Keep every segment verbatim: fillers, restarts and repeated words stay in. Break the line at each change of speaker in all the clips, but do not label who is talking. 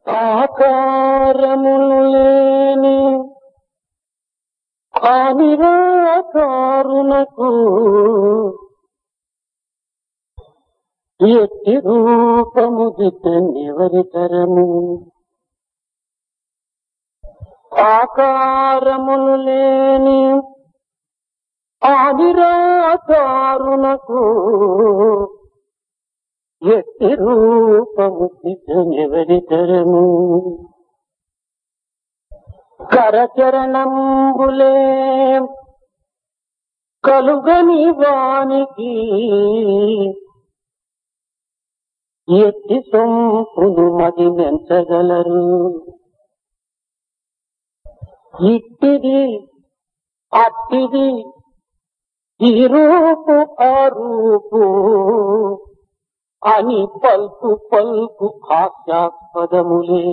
ఆకారములు లేని అనిరాకారునకు ఎట్టి రూపము దిట్టెవరితరము. ఆకారములు లేని అనిరాకారునకు ఎట్టి రూపము దిట్టెవరితరము. కరచరణంబులే కలుగని వానికి ఎట్టి సొంపులు మది మెంచగలరు. ఇట్టిది అట్టిది ఈ రూపు ఆ రూపు అని పల్కు పల్కు హాస్యాస్పదములే.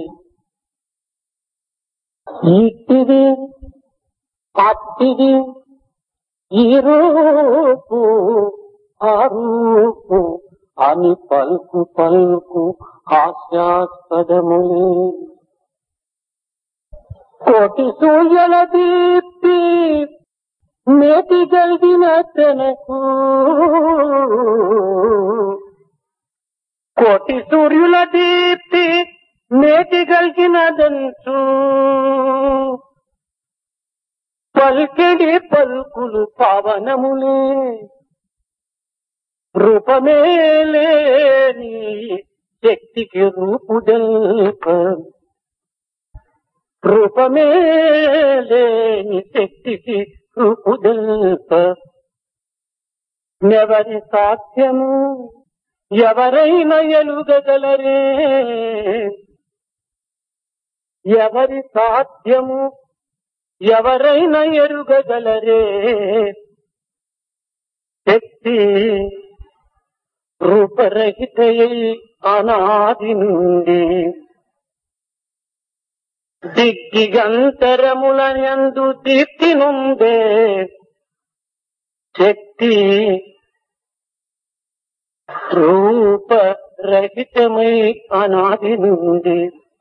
ఇట్టిది అట్టిది ఈ రూపు ఆ రూపు అని పల్కు పల్కు హాస్యాస్పదములే. కోటి సూర్యుల దీప్తి మేటి గలిగిన తనకు, కోటి సూర్యుల దీప్తి మేటి గలిగినదంచు పల్కిడి పలుకులు పవనములే. రూపమే లేని శక్తికి రూపుదల్ప, రూపమే లేని శక్తికి రూపుదల్ప. ఎవరి సాధ్యము ఎవరైనా ఎలుగగలరే, ఎవరి సాధ్యము ఎవరైనా ఎరుగగలరే. శక్తి రూపరహితయై అనాది నుండి దిగ్గిగంతరములయందు దీప్తి నుండే. శక్తి రూపరహితమై అనాది నుండి.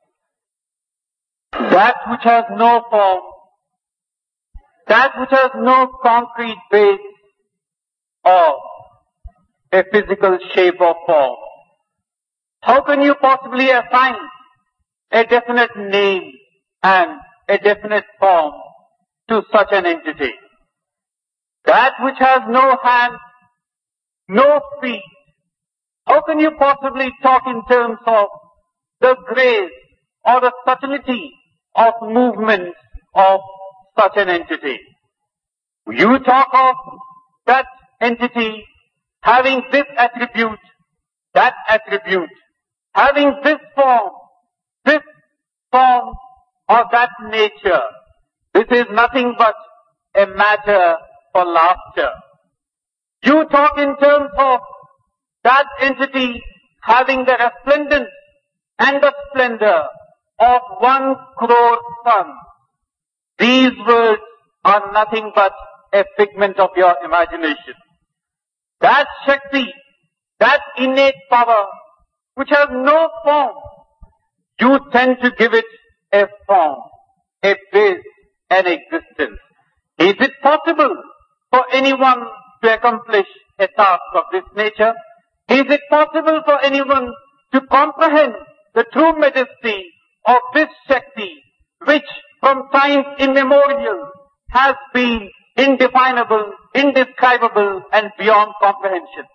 That which has no form, that which has no concrete base or a physical shape or form, how can you possibly assign a definite name and a definite form to such an entity? That which has no hands, no feet, how can you possibly talk in terms of the grace or the subtlety of movements of such an entity? You talk of that entity having this attribute, that attribute, having this form, this form or that nature. This is nothing but a matter for laughter. You talk in terms of that entity having the resplendence and the splendor of one crore suns. These words are nothing but a figment of your imagination. That Shakti, that innate power which has no form, you tend to give it a form, a base, an existence. Is it possible for anyone to accomplish a task of this nature? Is it possible for anyone to comprehend the true majesty of this Shakti, which from times immemorial has been indefinable, indescribable and beyond comprehension?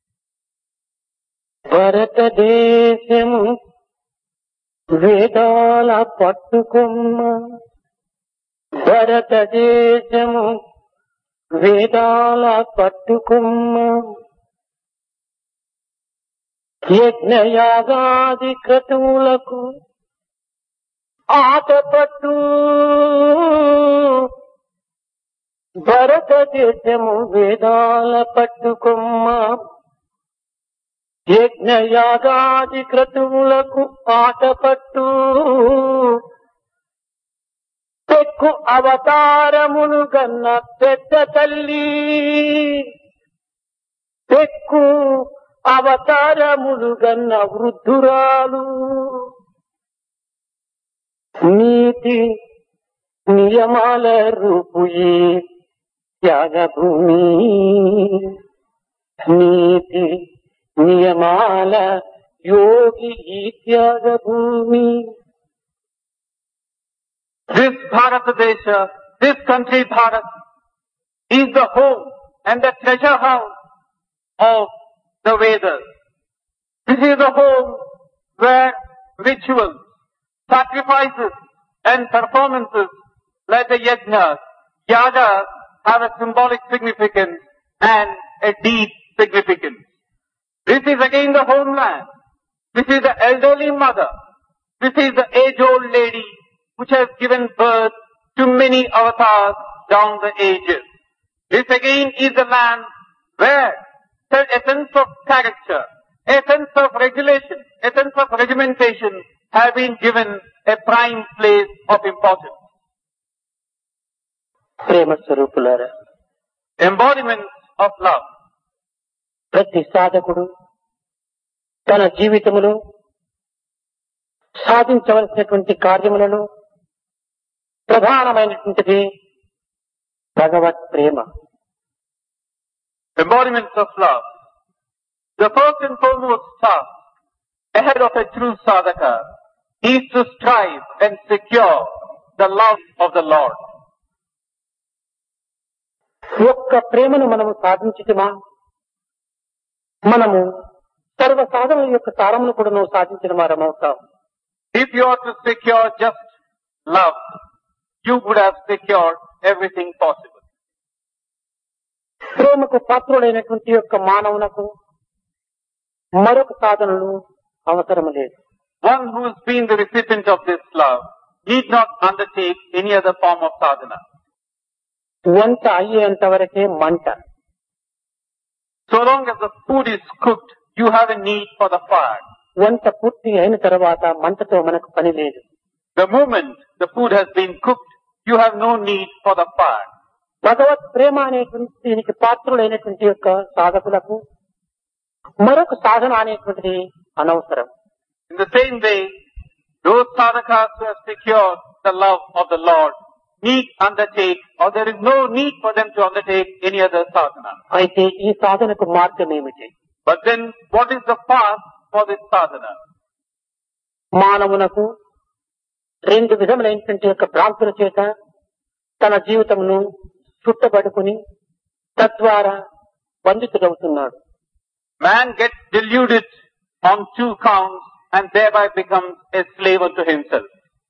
భారతదేశము వేదాల పట్టుకొమ్మ, భారతదేశము వేదాల పట్టుకొమ్మ. యజ్ఞయాగాది క్రతువులకు ఆటపట్టు, భారతదేశము వేదాల పట్టుకొమ్మ. యజ్ఞయాగాది క్రతువులకు ఆటపట్టు, పెక్కు అవతారములు గన్న పెద్ద తల్లి, పెక్కు అవతారములు గన్న వృద్ధురాలు. నీతి నియమాల రూపు ఈ త్యాగభూమి, నీతి నియమాల యోగి ఈ Thyagabhoomi.
This Bharatadesha, this country Bharat, is the home and the treasure house of the Vedas. This is the home where rituals, sacrifices and performances like the yajnas, yagas have a symbolic significance and a deep significance. This is again the homeland. This is the elderly mother. This is the age-old lady which has given birth to many avatars down the ages. This again is the land where a sense of character, a sense of regulation, a sense of regimentation have been given a prime place of importance.
ప్రేమ స్వరూపులారా,
Embodiments of love.
ప్రతి సాధకుడు తన జీవితములో సాధించవలసినటువంటి కార్యములలో ప్రధానమైనటువంటిది భగవత్ ప్రేమ.
Embodiments of love. The first and foremost task ahead of a true sadhaka is to strive and secure the love of the Lord.
ఒక్క ప్రేమను మనము సాధించుటమా, మనము సర్వ సాధనల యొక్క సారమును కూడా నువ్వు సాధించిన వారమవుతాం.
If you are to secure just love, you would have secured everything possible.
ప్రేమకు పాత్రుడైనటువంటి యొక్క మానవునకు మరొక సాధనలు అవసరం లేదు.
One who has been the recipient of this love need not undertake any other form of sadhana.
వంట అయ్యేంత వరకే మంట.
So long as the food is cooked, you have a need for the fire.
వంట పూర్తి అయిన తర్వాత మంటతో మనకు పని లేదు.
The moment the food has been cooked, you have no need for the fire.
భగవత్ ప్రేమ అనేటువంటి దీనికి పాత్రులైనటువంటి యొక్క సాధకులకు మరొక సాధన అనేటువంటిది అనవసరం.
In the same way, those sadhakas who have secured the love of the Lord need undertake, or there is no need for them to undertake any other sadhana.
అయితే ఈ సాధనకు మార్గం ఏమిటి?
But then, what is the path for this sadhana?
మానవునకు రెండు విధములైనటువంటి యొక్క భ్రాంతుల చేత తన జీవితమును చుట్టబడుకుని తద్వారా బంధితుడవుతున్నాడు.
Man gets deluded on two counts and thereby becomes a slave unto himself.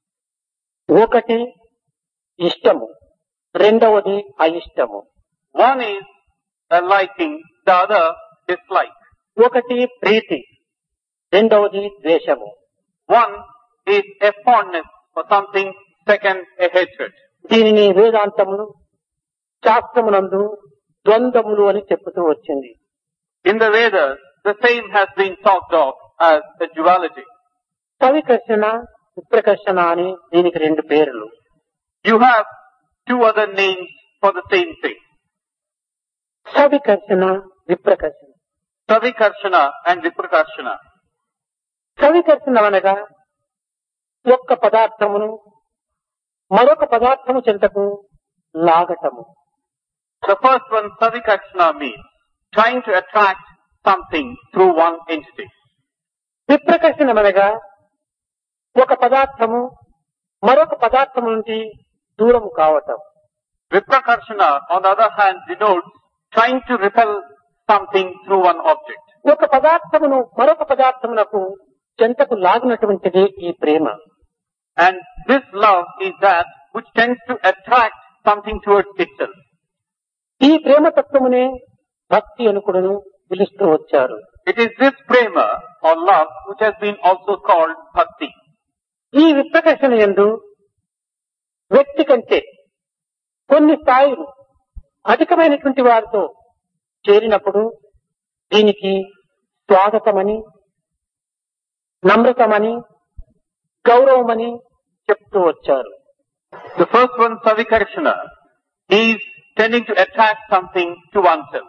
ఒకటి ఇష్టము, రెండవది అయిష్టము.
One is a liking, the other dislike.
ఒకటి ప్రీతి, రెండవది ద్వేషము.
One is a fondness for something, second a hatred.
దీనిని వేదాంతములు శాస్త్రమునందు ద్వంద్వములు అని చెప్పుతూ వచ్చింది.
In the Vedas, the same has been talked of as a duality.
సవికర్షణ, విప్రకర్షణ అని దీనికి రెండు పేర్లు.
You have two other names for the same thing.
సవికర్షణ, విప్రకర్షణ.
Savikarshana and Viprakarshana.
సవికర్షణ అనగా ఒక్క పదార్థమును మరొక పదార్థము చెంతకు లాగటము.
The first one, Savikarshana, means trying to attract something through one entity.
విప్రకర్షణ అనగా ఒక పదార్థము మరొక పదార్థము నుండి దూరం కావటం.
Viprakarshana, on the other hand, denotes trying to repel something through one object.
ఒక పదార్థమును మరొక పదార్థమునకు చెంతకు లాగినటువంటిది ఈ ప్రేమ.
And this love is that which tends to attract something towards itself.
ఈ ప్రేమ తత్వమునే భక్తి అనుకుడును పిలుస్తూ వచ్చారు.
It is this prema or love which has been also called bhakti.
ఈ విప్రకర్షణ యందు వ్యక్తి కంటే కొన్ని స్థాయిలు అధికమైనటువంటి వారితో చేరినప్పుడు దీనికి స్వాగతమని, నమ్రతమని, గౌరవమని చెప్తూ వచ్చారు.
The first one, Savikarshana, is tending to attract something to oneself.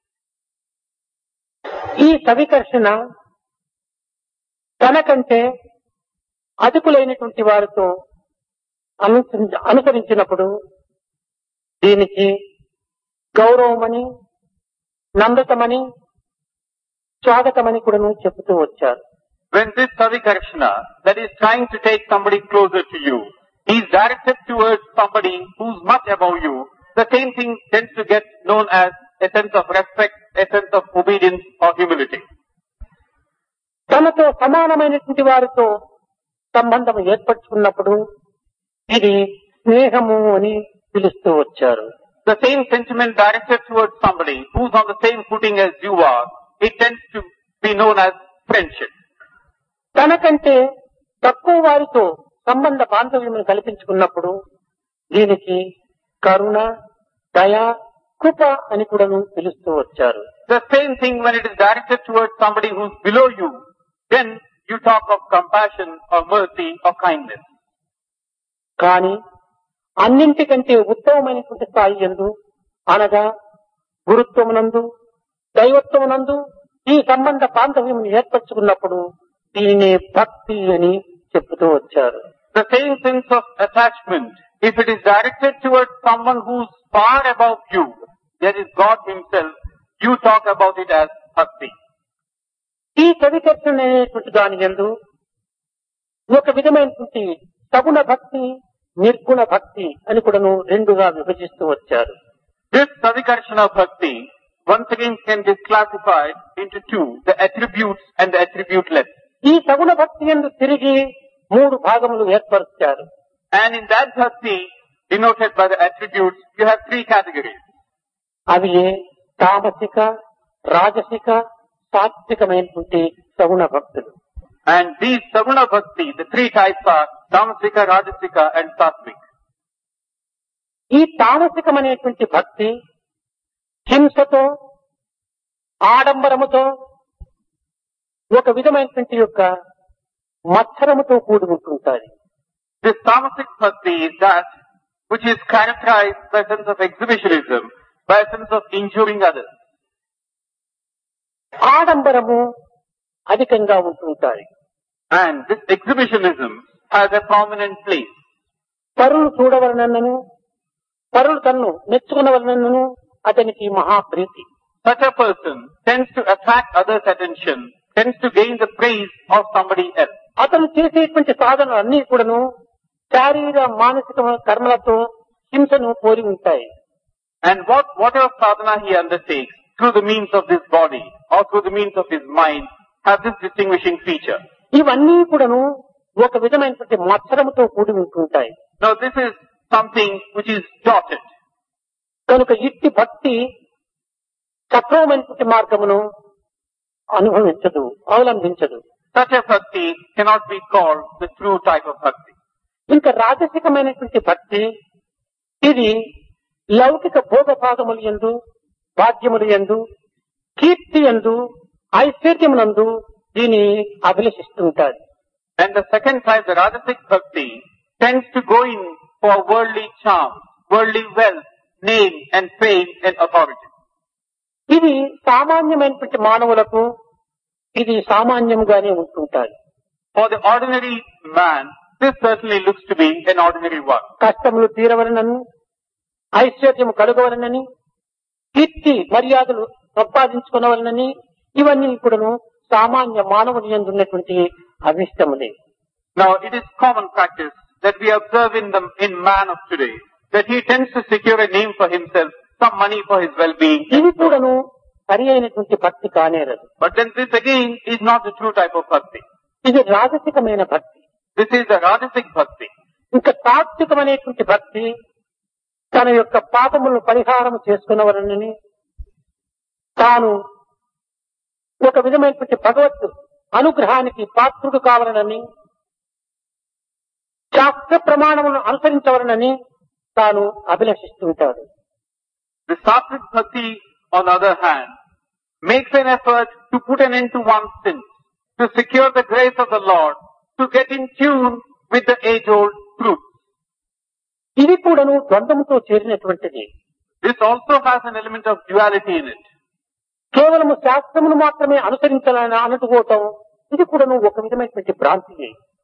ఈ సవికర్షణ తనకంటే అధికులైనటువంటి వారితో అనుసరించి అనుసరించినప్పుడు దీనికి గౌరవమని, నమ్రతమని, స్వాగతమని కూడా చెబుతూ వచ్చారు.
When this Savikarshana, that is trying to take somebody closer to you, is directed towards somebody who's much above you, the same thing tends to get known as a sense of respect, a sense of obedience or humility.
తనతో సమానమైనటువంటి వారితో సంబంధం ఏర్పరచుకున్నప్పుడు ఇది స్నేహము అని పిలుస్తూ వచ్చారు.
The same sentiment directed towards somebody who's on the same footing as you are, it tends to be known as friendship.
తనకంటే తక్కువ వారితో సంబంధ బాంధవ్యమును కల్పించుకున్నప్పుడు దీనికి కరుణ, దయ, కృప అని కూడా పిలుస్తూ వచ్చారు.
The same thing when it is directed towards somebody who's below you, then you talk of compassion or mercy or kindness.
కానీ అన్నింటికంటే ఉత్తమమైనటువంటి స్థాయి యందు అనగా గురుత్వమునందు, దైవత్వమునందు ఈ సంబంధ బాంధవ్యం ఏర్పరచుకున్నప్పుడు దీనినే భక్తి అని చెప్తూ వచ్చారు.
The same sense of attachment, if it is directed towards someone who's far above you, that is God himself, you talk about it as bhakti.
ఈ సవికర్షణ అనేటువంటి దాని యందు ఒక విధమైనటువంటి సగుణ భక్తి, నిర్గుణ భక్తి అని కూడాను రెండుగా విభజిస్తూ వచ్చారు.
This Savikarshana bhakti once again can be classified into two, the attributes and the attributeless.
ఈ సగుణ భక్తి యందు తిరిగి మూడు భాగములు ఏర్పరుస్తారు.
And in that bhakti, denoted by the attributes, you have three categories.
అవి తామసిక, రాజసిక, సాత్వికమైనటువంటి సగుణ భక్తులు.
And these Saguna Bhakti, the three types are Tamasika, Rajasika and Satvik.
ఈ తామసికమైనటువంటి భక్తి హింసతో, ఆడంబరముతో, ఒక విధమైనటువంటి యొక్క మత్సరముతో కూడి ఉంటుంటారు.
This Tamasic Bhakti is that which is characterized by a sense of exhibitionism, by a sense of injuring others.
ఆడంబరము అధికంగా ఉంటుంటాయి.
And this exhibitionism has a prominent place.
పరులు చూడవలనను, పరులు తన్ను మెచ్చుకునవలనను అతనికి మహాప్రీతి.
Such a person tends to attract others' attention, tends to gain the praise of somebody else.
అతను చేసేటువంటి సాధనలు అన్ని కూడాను శారీర మానసిక కర్మలతో హింసను పోలి ఉంటాయి.
And what, whatever sadhana he undertakes through the means of this body or through the means of his mind have this distinguishing feature.
ఇవన్నీ కూడాను ఒక విధమైనటువంటి మత్సరముతో కూడి ఉంటుంటాయి.
Now this is something which is dotted.
కనుక ఇట్టి భక్తి సక్రమమైనటువంటి మార్గమును అనుభవించదు, అవలంబించదు.
Such a bhakti cannot be called the true type of bhakti.
ఇంకా రాజసికమైనటువంటి భక్తి ఇది లౌకిక భోగ భాగములు యందు, భాగ్యములు యందు, కీర్తి యందు, ఐశ్వర్యమునందు దీన్ని అభిలషిస్తుంటారు.
And the second type, the Rajasic bhakti, tends to go in for worldly charm, worldly wealth, name and fame and authority.
ఇది సామాన్యమైనటువంటి మానవులకు ఇది సామాన్యముగానే ఉంటుంటారు.
For the ordinary man, this certainly looks to be an ordinary one.
కష్టములు తీరవలనని, ఐశ్వర్యము కలుగవలనని, కీర్తి మర్యాదలు సంపాదించుకునవలనని ఇవన్నీ కూడాను సామాన్య మానవుని యందు ఉన్నటువంటి అభిష్టములే.
Now it is common practice that we observe in the in man of today that he tends to secure a name for himself, some money for his well-being.
ఇది కూడాను సరి అయినటువంటి భక్తి కానేరదు.
But then this again is not the true type of bhakti.
ఇది రాజసికమైన భక్తి.
This is the Rajasic bhakti.
ఇంకా తాత్వికమైనటువంటి భక్తి తన యొక్క పాపములను పరిహారం చేసుకున్నవరనని, తాను ఒక విధమైనటువంటి భగవత్ అనుగ్రహానికి పాత్రుడు కావాలనని, శాస్త్ర ప్రమాణములను అనుసరించవలనని తాను అభిలషిస్తుంటాడు.
The Sattvic bhakti, on the other hand, makes an effort to put an end to one's sins, to secure the grace of the Lord, to get in tune with the age-old truth.
ఇది కూడాను ద్వంద్వముతో చేరినటువంటిది.
This also has an element of duality in it.
కేవలము శాస్త్రమును మాత్రమే అనుసరించాలని అనుకోవటం ఇది కూడాను ఒక విధమైనటువంటి భ్రాంతియే.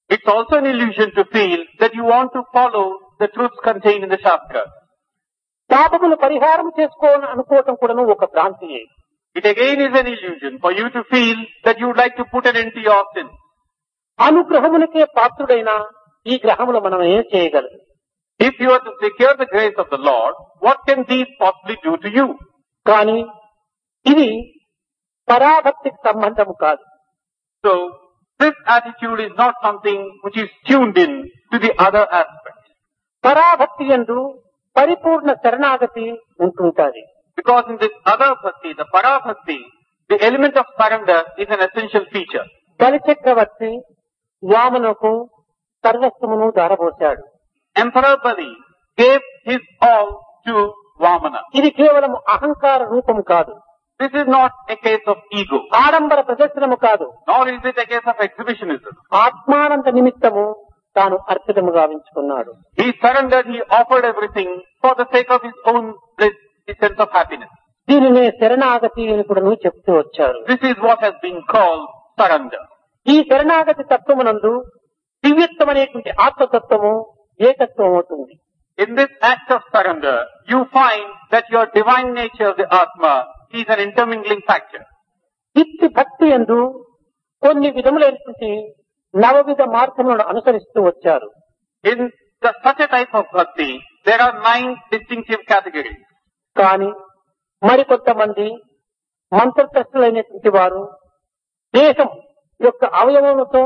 It's also an illusion to feel that you want to follow the truths contained in the Shastras.
పాపములు పరిహారం చేసుకోవాలని అనుకోవటం కూడాను ఒక భ్రాంతియే.
It again is an illusion for you to feel that you would like to put an end to your sins.
అనుగ్రహమునికే పాత్రుడైన ఈ గ్రహములు మనం ఏం చేయగలరు?
If you are to secure the grace of the Lord, what can these possibly do to you?
కానీ ఇది పరాభక్తికి సంబంధము కాదు.
So, this attitude is not something which is tuned in to the other aspects.
పరాభక్తి యందు పరిపూర్ణ శరణాగతి ఉంటుంటాది.
Because in this other bhakti, the parabhakti, the element of surrender is an essential feature.
బలి చక్రవర్తి వామనకు సర్వస్వమును దారబోశాడు.
Emperor Bali gave his all to Vamana.
ఇది కేవలం అహంకార రూపము కాదు.
This is not a case of ego,
ఆడంబర ప్రదర్శనము కాదు.
nor is it a case of exhibitionism.
ఆత్మానంద నిమిత్తము తాను అర్పితము గావించుకున్నాడు.
He surrendered, he offered everything for the sake of his own bliss, his sense of happiness.
దీనినే శరణాగతి అని కూడా నువ్వు చెప్తూ వచ్చారు.
This is what has been called surrender.
ఈ శరణాగతి తత్వమునందు దివ్యత్వమనేటువంటి ఆత్మతత్వము ఏకత్వం అవుతుంది.
In this act of surrender, you find that your divine nature of the Atma is an intermingling factor.
ఇట్టి భక్తి యందు కొన్ని విధములైనటువంటి నవవిధ మార్గములను అనుసరిస్తూ వచ్చారు.
In the, such a type of bhakti, there are nine distinctive categories.
కానీ మరికొంతమంది మంత్రప్రస్తులైనటువంటి వారు దేహం యొక్క అవయవములతో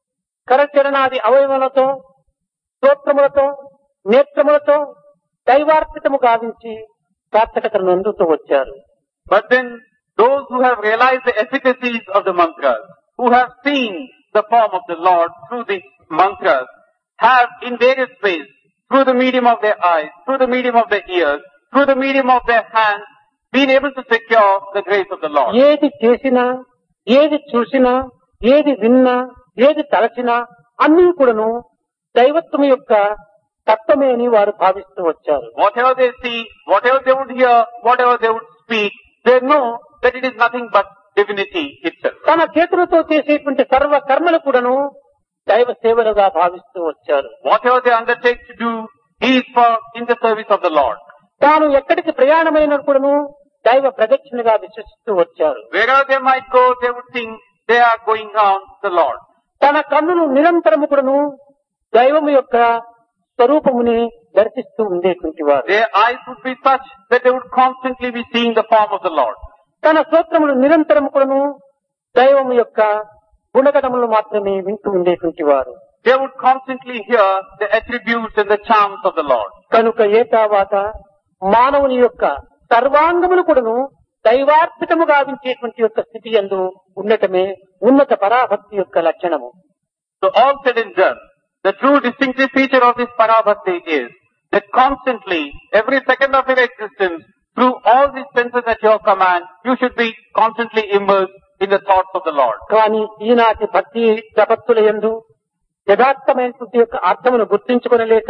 కరచరణాది అవయవములతో స్తోత్రములతో నేత్రములతో దైవార్పితము గావించి సార్థకతను అందుతూ వచ్చారు.
But then those who have realized the efficacies of the mantras, who have seen the form of the Lord through the mantras, have in various ways, through the medium of their eyes, through the medium of their ears, through the medium of their hands, been able to secure the grace of the Lord.
ఏది చేసినా, ఏది చూసినా, ఏది విన్నా, ఏది తలచినా అన్నీ కూడాను దైవత్వం యొక్క తత్వమే అని వారు భావిస్తూ వచ్చారు.
Whatever they see, whatever they would hear, whatever they would speak, they know that it is nothing but divinity itself.
తన చేతులతో చేసేటువంటి సర్వ కర్మలు కూడాను దైవ సేవలుగా భావిస్తూ వచ్చారు.
Whatever they undertake to do is for in the service of the Lord.
తాను ఎక్కడికి ప్రయాణమైన కూడాను దైవ ప్రదక్షిణగా విశ్వసిస్తూ వచ్చారు.
Wherever they might go, they would think they are going on the Lord.
తన కన్నులు నిరంతరము కూడాను దైవము యొక్క స్వరూపముని దర్శిస్తూ ఉండేటువంటి వారు.
Their eyes would be such that they would constantly be seeing the form of the Lord.
తన స్తోత్రములు నిరంతరము కూడాను దైవము యొక్క గుణగణములు మాత్రమే వింటూ ఉండేటువంటి వారు.
They would constantly hear the attributes and the charms of the Lord.
కనుక ఏ తర్వాత మానవుని యొక్క సర్వాంగములు కూడాను దైవార్పితము గావించేటువంటి యొక్క స్థితి యందు ఉండటమే ఉన్నత పరాభక్తి యొక్క లక్షణము.
So all said and done, the true distinctive feature of this parabhakti is that constantly, every second of your existence, through all these senses at your command, you should be constantly immersed in the thoughts of the Lord.
కానీ ఈనాటి భక్తి ప్రపత్తుల యందు యథార్థమైనటువంటి యొక్క అర్థమును గుర్తించుకొనలేక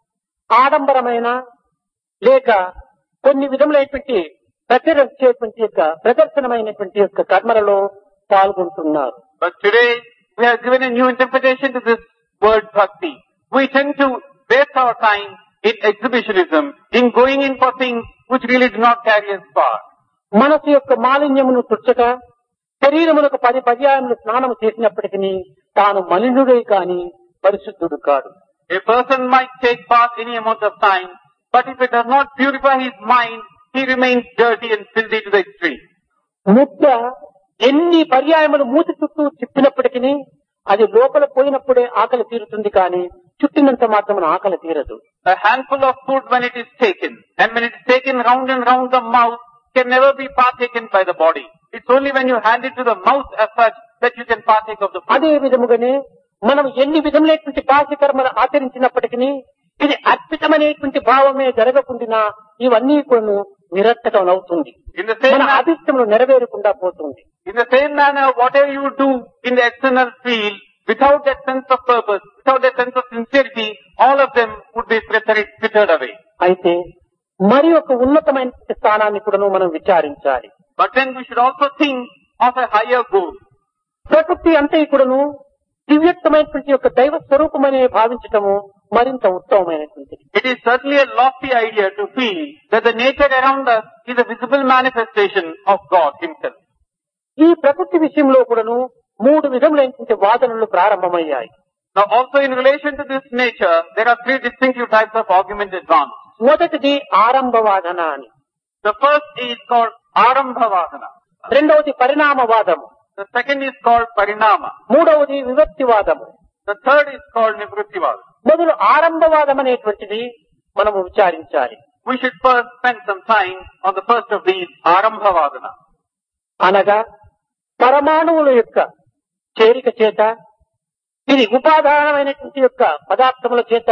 ఆడంబరమైన లేక కొన్ని విధములైనటువంటి ప్రచురించేటువంటి యొక్క ప్రదర్శనమైనటువంటి యొక్క కర్మలలో పాల్గొంటున్నారు.
But today, we have given a new interpretation to this word bhakti. We tend to waste our time in exhibitionism, in going in for things which really do not carry us far.
మనసు యొక్క మాలిన్యమును తుచ్చక శరీరమునకు పది పర్యాయములు స్నానము చేసినప్పటికీ తాను మలినుడే కాని పరిశుద్ధుడు కాడు.
A person might take bath any amount of time, but if it does not purify his mind, he remains dirty and filthy to the extreme.
ముద్ద ఎన్ని పర్యాయములు మూతి చుట్టూ తిప్పినప్పటికీ అది లోపల పోయినప్పుడే ఆకలి తీరుతుంది కానీ చుట్టినంత మాత్రం ఆకలి తీరదు.
A handful of food when it is taken, and when it is taken round and round the mouth, can never be partaken by the body. It's only when you hand it to the mouth as such that you can partake of the food.
అదే విధముగానే మనం ఎన్ని విధములైనటువంటి బాహ్య కర్మలు ఆచరించినప్పటికీ ఇది అద్భుతమైనటువంటి భావమే జరగకుండా ఇవన్నీ కూడా నిరర్థకం అవుతుంది.
In the same
మన
manner,
అభిష్టములు నెరవేరకుండా పోతుంది.
in the same manner, whatever you do in the external field, without that sense of purpose, without that sense of sincerity, all of them would be frittered away.
అయితే మరి ఒక ఉన్నతమైన స్థానాన్ని కూడా మనం విచారించాలి.
But then we should also think of a higher goal.
ప్రకృతి అంతా కూడాను దివ్యత్వమైనటువంటి యొక్క దైవ స్వరూపమనే భావించటము మరింత ఉత్తమమైనటువంటిది.
It is certainly a lofty idea to feel that the nature around us is a visible manifestation of God Himself.
ఈ ప్రకృతి విషయంలో కూడాను మూడు విధములైనటువంటి వాదనలు ప్రారంభమయ్యాయి.
Now also in relation to this nature, there are three distinctive types of argument advanced.
మొదటిది ఆరంభవాదన అని,
The first is called Arambhavadana.
రెండవది పరిణామవాదము,
The second is called Parinama.
మూడవది విభక్తివాదము.
The third is called Nivrittivada.
మొదలు ఆరంభవాదం అనేటువంటిది మనము విచారించాలి.
We should first spend some time on the first of these, Arambhavadana.
అనగా పరమాణువుల యొక్క చేరిక చేత, ఇది ఉపాదానమైనటువంటి యొక్క పదార్థముల చేత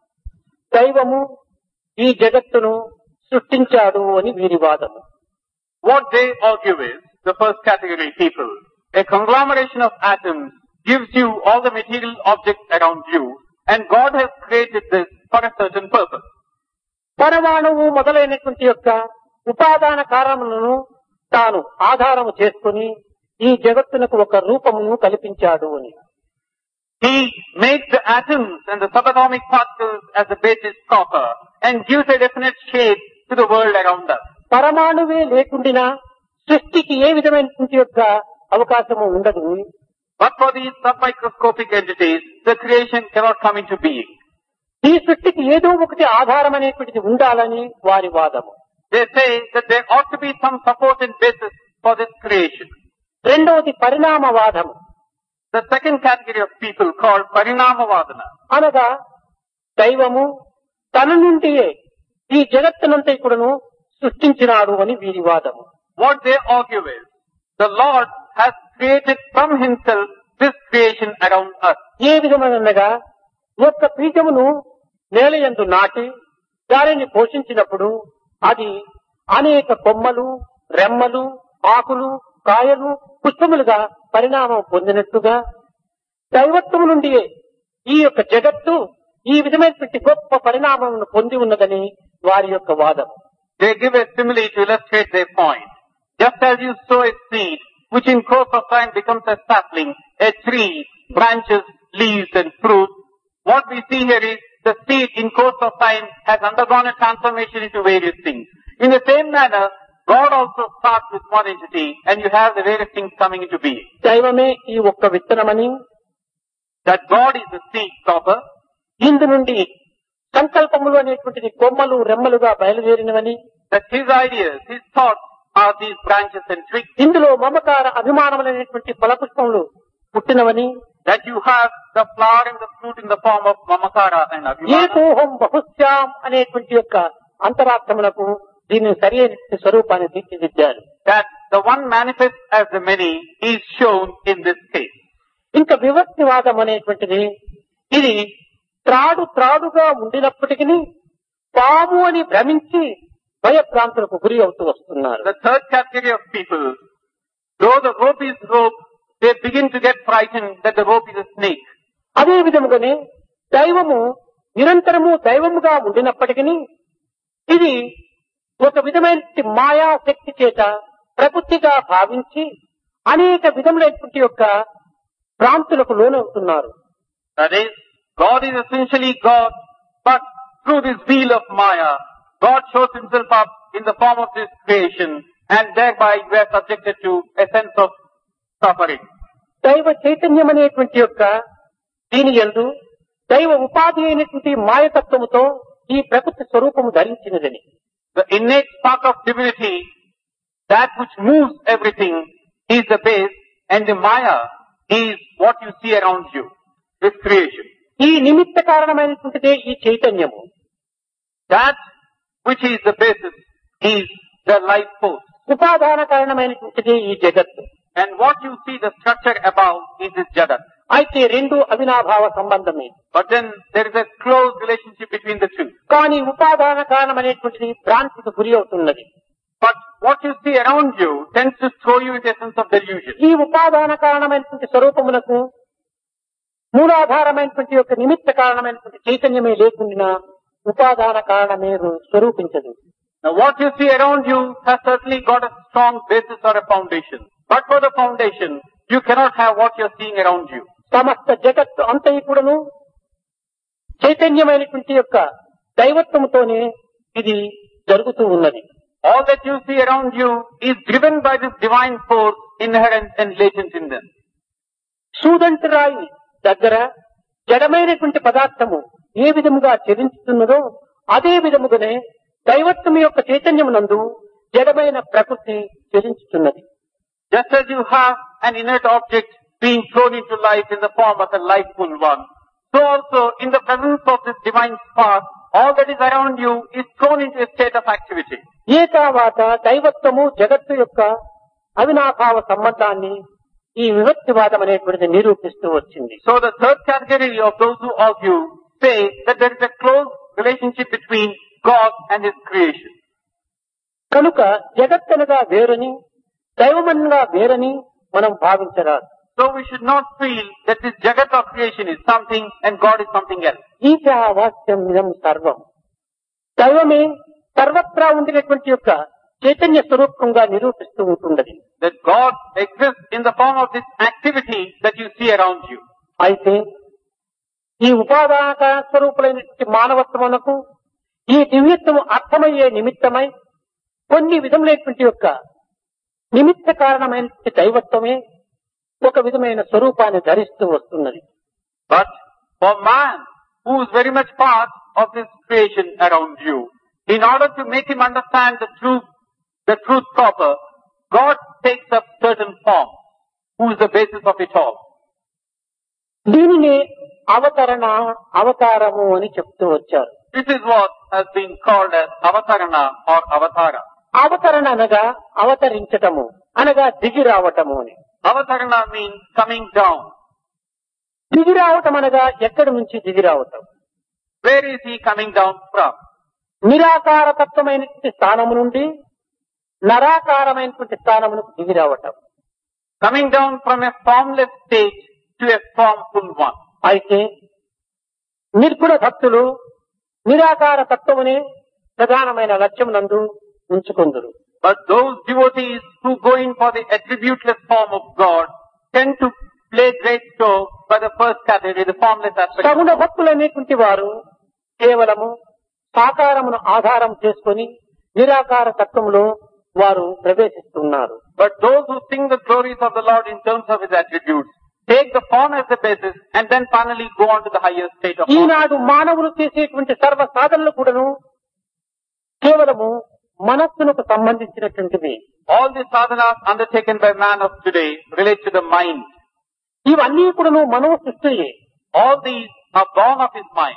దైవము ఈ జగత్తును సృష్టించాడు అని వీరి వాదము.
What they argue is, the first category people, a conglomeration of atoms gives you all the material objects around you, and God has created this for a certain purpose.
పరమాణువు మొదలైనటువంటి యొక్క ఉపాదాన కారణములను తాను ఆధారము చేసుకుని ఈ జగత్తునకు ఒక రూపమును కల్పించాడు అని.
He makes the atoms and the subatomic particles as the basis copper and gives a definite shape to the world around us.
పరమాణువే లేకుండినా సృష్టికి ఏ విధమైనటువంటి యొక్క అవకాశము ఉండదు.
But for these submicroscopic entities, the creation cannot come into being.
ఈ సృష్టికి ఏదో ఒకటి ఆధారం అనేటువంటిది ఉండాలని వారి వాదము.
They say that there ought to be some support and basis for this creation.
రెండవది పరిణామవాదము.
The second category of people called Parinamavadana.
అనగా దైవము తన నుండియే ఈ జగత్తునంతా కూడాను సృష్టించినాడు అని వీరి వాదము.
What they argue is, the Lord has created from Himself this creation around us.
ఏ విధమనగా ఒక్క బీజమును నేలయందు నాటి దానిని పోషించినప్పుడు అది అనేక కొమ్మలు, రెమ్మలు, ఆకులు, కాయలు, పుష్పములుగా పరిణామం పొందినట్టుగా దైవత్వము నుండి ఈ యొక్క జగత్తు ఈ విధమైనటువంటి గొప్ప పరిణామమును పొంది ఉన్నదని వారి యొక్క వాదం.
They give a simile to illustrate their point. Just as you sow a seed, which in course of time becomes a sapling, a tree, branches, leaves and fruit, what we see here is the seed in course of time has undergone a transformation into various things. In the same manner, God also starts with one entity and you have the various things coming into being.
దైవమే ఈ ఒక్క విత్తనమని,
That God is the seed stopper,
ఇందు నుండి సంకల్పములు అనేటువంటిది కొమ్మలు, రెమ్మలుగా బయలుదేరినవని,
that His ideas, His thoughts are these branches and twigs,
ఇందులో మమకార అభిమానములైనటువంటి ఫలపుష్పములు పుట్టినవని,
that you have the flower and the fruit in the form of mamakara and abhimana,
ఏకోహం బహుశ్యాం అనేటువంటి యొక్క అంతరార్థములకు దీని సరి అయిన స్వరూపాన్ని తీర్చిదిద్దారు.
that the one manifest as the many is shown in this case.
ఇంకా విభక్తివాదం అనేటువంటిది ఇది త్రాడు త్రాడుగా ఉండినప్పటికీ పాము అని భ్రమించి భయభ్రాంతులకు గురి అవుతూ వస్తున్నారు.
The third category of people, though the rope is rope, they begin to get frightened that the rope is a snake.
అదే విధముగానే దైవము నిరంతరము దైవముగా ఉండినప్పటికీ ఇది ఒక విధమైన మాయా శక్తి చేత ప్రకృతిగా భావించి అనేక విధములైనటువంటి యొక్క భ్రాంతులకు లోనవుతున్నారు.
That is, God is essentially God, but through this wheel of Maya, God shows Himself up in the form of this creation, and thereby we are subjected to a sense of suffering.
దైవ చైతన్యం అనేటువంటి యొక్క దీని యందు దైవ ఉపాధి అయినటువంటి మాయతత్వముతో ఈ ప్రకృతి స్వరూపము ధరించినదని.
The innate spark of divinity, that which moves everything, is the base, and the Maya is what you see around you, this creation.
ఈ నిమిత్త కారణమైనటువంటిదే ఈ చైతన్యము.
That which is the basis is the life force.
ఉపాదాన కారణమైనటువంటిదే ఈ జగత్తు.
And what you see, the structure above, is this Jagat.
అయితే రెండు అవినాభావ సంబంధమే.
But then there is a close relationship between the two.
కానీ ఉపాదాన కారణం అనేటువంటిది భ్రాంతికి గురి అవుతున్నది.
But what you see around you tends to throw you into a sense of delusion.
ఈ ఉపాదాన కారణమైనటువంటి స్వరూపమునకు మూలాధారమైనటువంటి యొక్క నిమిత్త కారణమైనటువంటి చైతన్యమే లేకుండా ఉపాదాన కారణమే స్వరూపించదు.
Now what you see around you has certainly got a strong basis or a foundation. But for the foundation, you cannot have what you are seeing around you.
సమస్త జగత్తు అంతయుకుడును చైతన్యమైనటువంటి యొక్క దైవత్వముతోనే ఇది జరుగుతూ ఉన్నది.
All that you see around you is driven by this divine force inherent and latent in them.
సూదంటి రాయి దగ్గర జడమైనటువంటి పదార్థము ఏ విధముగా చలించుతున్నదో అదే విధముగానే దైవత్వం యొక్క చైతన్యమునందు జడమైన ప్రకృతి చలించుతున్నది.
Just as you have an inert object being thrown into life in the form of a lifeful one, so also in the presence of this divine spark, all that is around you is thrown into a state of activity.
ఏతావాత దైవత్వము జగత్తు యొక్క అవినాభావ సంబంధాన్ని ఈ విభక్తివాదం అనేటువంటిది నిరూపిస్తూ వచ్చింది.
So the third category of those who argue say that there is a close relationship between God and His creation.
కనుక జగత్తనగా వేరని దైవమనగా వేరని మనం భావించరాదు.
So we should not feel that this Jagat of creation is something and God is something else.
ఈశా వాక్యం ఇదం సర్వం. దైవమే సర్వత్రా ఉండినటువంటి యొక్క చైతన్య స్వరూపంగా నిరూపిస్తూ ఉంటున్నది.
That God exists in the form of this activity that you see around you.
అయితే ఈ ఉపాదాన స్వరూపులైనటువంటి మానవత్వమునకు ఈ దివ్యత్వం అర్థమయ్యే నిమిత్తమై కొన్ని విధములైనటువంటి యొక్క నిమిత్త కారణమైనటువంటి దైవత్వమే ఒక విధమైన స్వరూపాన్ని ధరిస్తూ వస్తున్నది.
But for man, who is very much part of this creation around you, in order to make him understand the truth, the truth proper, God takes up certain form, who is the basis of it all.
దీనిని అవతరణ అవతారము అని చెప్తూ వచ్చారు.
This is what has been called as avatarana or avatara.
అవతరణ అనగా అవతరించటము అనగా దిగి రావటము అని.
Avatarana means coming down.
దిగి రావటం అనగా ఎక్కడి నుంచి దిగి రావటం?
Where is he coming down from?
నిరాకార తత్వమైనటువంటి స్థానము నుండి నరాకారమైనటువంటి స్థానమునకు దిగి రావటం.
Coming down from a formless state to a formful one.
అయితే నిర్గుణ భక్తులు నిరాకార తత్వమునే ప్రధానమైన లక్ష్యమునందు ఉంచుకుందురు.
But those devotees who go in for the attributeless form of God tend to play great show by the first category, the formless aspect.
సగుణ భక్తులనేటువంటి వారు కేవలము సాకారమును ఆధారం చేసుకొని నిరాకార తత్వములో వారు ప్రవేశిస్తున్నారు.
But those who sing the glories of the Lord in terms of His attributes take the form as the basis and then finally go on to the higher state of God.
ఈనాడు మానవులు చేసేటువంటి సర్వ సాధనలు కూడాను కేవలము మనస్సునకు సంబంధించినటువంటివి.
All the sadhanas undertaken by man of today relate to the mind.
ఇవన్నీ కూడాను మనో సృష్టియే.
All these are born of his mind.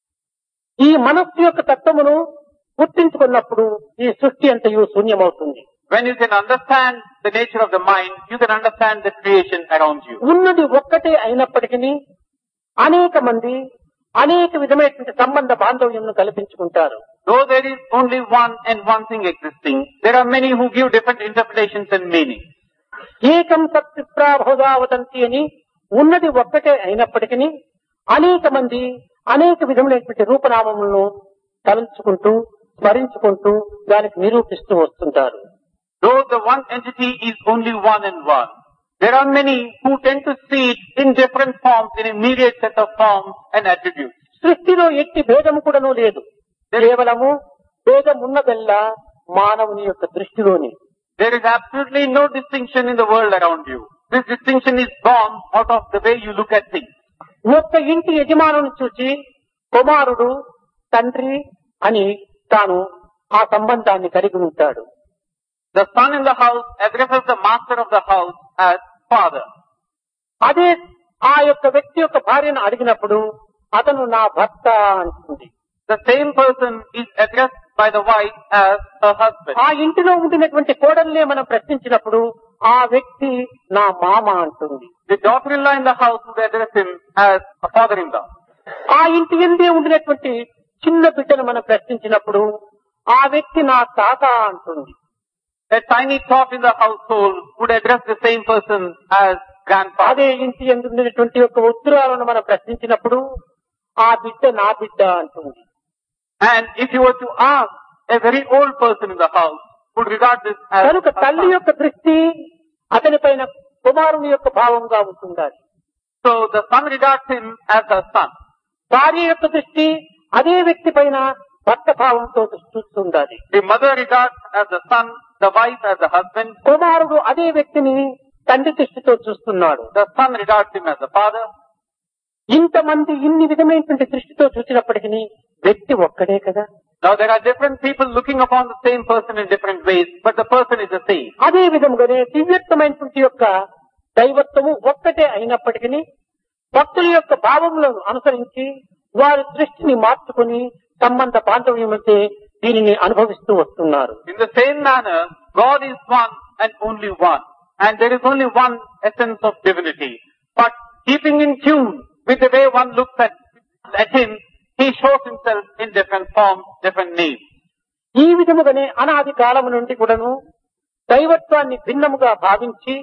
ఈ మనస్సు యొక్క తత్వమును గుర్తించుకున్నప్పుడు ఈ సృష్టి అంతయు శూన్యమవుతుంది.
When you can understand the nature of the mind, you can understand the creation around you.
ఉన్నది ఒక్కటే అయినప్పటికీ అనేక మంది అనేక విధమైనటువంటి సంబంధ బాంధవ్యం కల్పించుకుంటారు.
Though there is only one and one thing existing, there are many who give different interpretations and meanings.
ఏకం సత్ప్రాభోదావతంతి అని ఉన్నది ఒక్కటే అయినప్పటికీ అనేక మంది అనేక విధములైనటువంటి రూపనామములను తలంచుకుంటూ స్మరించుకుంటూ దానికి నిరూపిస్తూ వస్తుంటారు.
Though the one entity is only one and one, there are many who tend to see it in different forms, in a myriad set of forms and attributes.
సృష్టిలో ఎట్టి భేదము కూడాను లేదు. కేవలము భేదం ఉన్నదల్లా మానవుని యొక్క దృష్టిలోని.
There is absolutely no distinction in the world around you. This distinction is born out of the way you look at things.
ఒక్క ఇంటి యజమానుని చూసి కుమారుడు తండ్రి అని తాను ఆ సంబంధాన్ని కలిగి ఉంటాడు.
The son in the house addresses the master of the house as father.
అదే ఆ యొక్క వ్యక్తి యొక్క భార్యను అడిగినప్పుడు అతను నా భర్త అంటుంది.
The same person is addressed by the wife as her husband.
ఆ ఇంటిలో ఉండినటువంటి కోడల్నే మనం ప్రశ్నించినప్పుడు ఆ వ్యక్తి నా మామ అంటుంది.
The daughter-in-law in the house would address him as a father-in-law.
ఆ ఇంటి ఎందే ఉండినటువంటి చిన్న బిడ్డను మనం ప్రశ్నించినప్పుడు ఆ వ్యక్తి నా తాత అంటుంది.
A tiny tot in the household would address the same person as grandfather.
అదే ఇంటి ఎందు ఉండినటువంటి యొక్క ఉత్తరాలను మనం ప్రశ్నించినప్పుడు ఆ బిడ్డ నా బిడ్డ అంటుంది.
And if you were to ask a very old person in the house, would regard this as
కనుక తల్లి యొక్క దృష్టి అతని పైన కుమారుని యొక్క భావంగా ఉంటుండాలి.
So the son regards him as the son.
భార్య యొక్క దృష్టి అదే వ్యక్తి పైన భర్త భావంతో చూస్తుండాలి.
The mother regards as the son, the wife as the husband.
కుమారుడు అదే వ్యక్తిని తండ్రి దృష్టితో చూస్తున్నాడు.
The son regards him as the father.
ఇంతమంది ఇన్ని విధమైనటువంటి దృష్టితో చూసినప్పటికీ వ్యక్తి ఒక్కడే కదా.
Now there are different people looking upon the same person in different ways, but the person is the same.
అదే విధముగానే దివ్యత్వమైనటువంటి యొక్క దైవత్వము ఒక్కటే అయినప్పటికీ భక్తుల యొక్క భావములను అనుసరించి వారి దృష్టిని మార్చుకుని సంబంధ బాంధవ్యం అంటే దీనిని అనుభవిస్తూ వస్తున్నారు.
In the same manner, God is one and only one, and there is only one essence of divinity. But keeping in tune with the way one looks at, at him, he shows himself in different forms, different names.
ఈ విధముగానే అనాది కాలము నుండి కూడాను దైవత్వాన్ని భిన్నముగా భావించి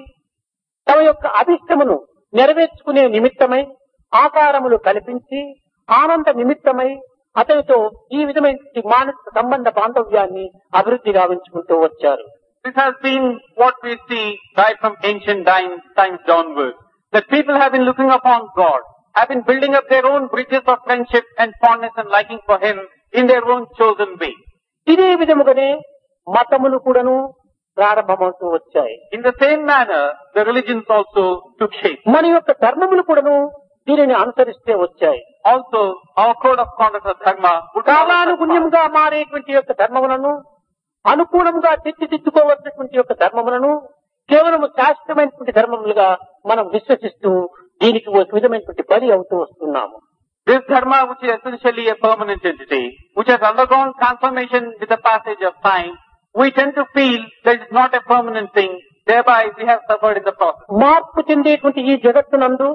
తమ యొక్క అభిష్టమును నెరవేర్చుకునే నిమిత్తమై ఆకారములు కల్పించి ఆనంద నిమిత్తమై అతనితో ఈ విధమైన మానసిక సంబంధ బాంధవ్యాన్ని అభివృద్ధి గావించుకుంటూ వచ్చారు.
This has been what we see right from ancient times, times downwards. That people have been looking upon God, have been building up their own bridges of friendship and fondness and liking for Him in their own chosen way.
ఇదే విధముగానే మతములు కూడాను ప్రారంభమవుతూ వచ్చాయి.
In the same manner, the religions also took shape.
మన యొక్క ధర్మములు కూడాను దీనిని అనుసరిస్తే వచ్చాయి.
Also, our code of conduct of dharma would
కాలానుగుణ్యంగా మారేటువంటి యొక్క ధర్మములను అనుకూలంగా తీర్చిదిద్దుకోవలసినటువంటి యొక్క ధర్మములను కేవలం శాశ్వతమైనటువంటి ధర్మములుగా మనం విశ్వసిస్తూ దీనికి ఒక విధమైనటువంటి బలి అవుతూ వస్తున్నాము.
This dharma, which is essentially a permanent entity, which has undergone transformation with the passage of time, we tend to feel that it is not a permanent thing, thereby we have suffered in the process.
మార్పు చెందేటువంటి ఈ జగత్తునందు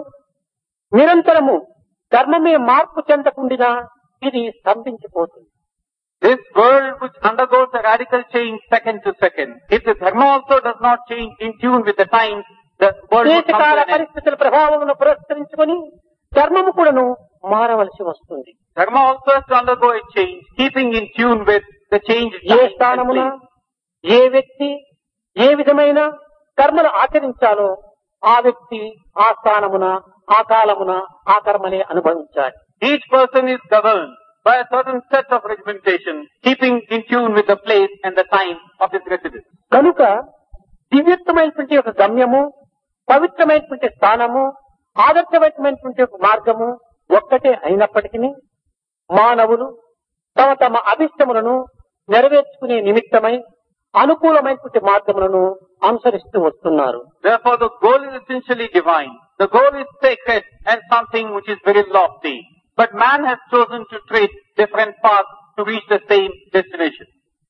నిరంతరము ధర్మమే మార్పు చెందకుండా ఇది స్తంభించిపోతుంది.
This world which undergoes a radical change second to second, if the dharma also does not change in tune with the times, the world will come
దేశకాల
to an end.
పరిస్థితుల ప్రభావమును పురస్కరించుకొని ధర్మము కూడాను మారవలసి వస్తుంది.
Dharma also has to undergo a change, keeping in tune with the change in
A
time and
స్థానమున
place.
ఏ వ్యక్తి ఏ విధమైన కర్మలు ఆచరించాలో ఆ వ్యక్తి ఆ స్థానమున ఆ కాలమున ఆ కర్మలే అనుభవించాలి.
Each person is governed by a certain set of regimentation, keeping in tune with the place and the time of his residence.
కనుక దివ్యత్వమైనటువంటి ఒక గమ్యము, పవిత్రమైనటువంటి స్థానము, ఆదర్శమైనటువంటి ఒక మార్గము ఒక్కటే అయినప్పటికీ మానవులు తమ తమ అభిష్టములను నెరవేర్చుకునే నిమిత్తమై అనుకూలమైనటువంటి మార్గములను అనుసరిస్తూ వస్తున్నారు.
Therefore, the goal is essentially divine. The goal is sacred and something which is very lofty. But man has chosen to tread different paths to reach the same destination.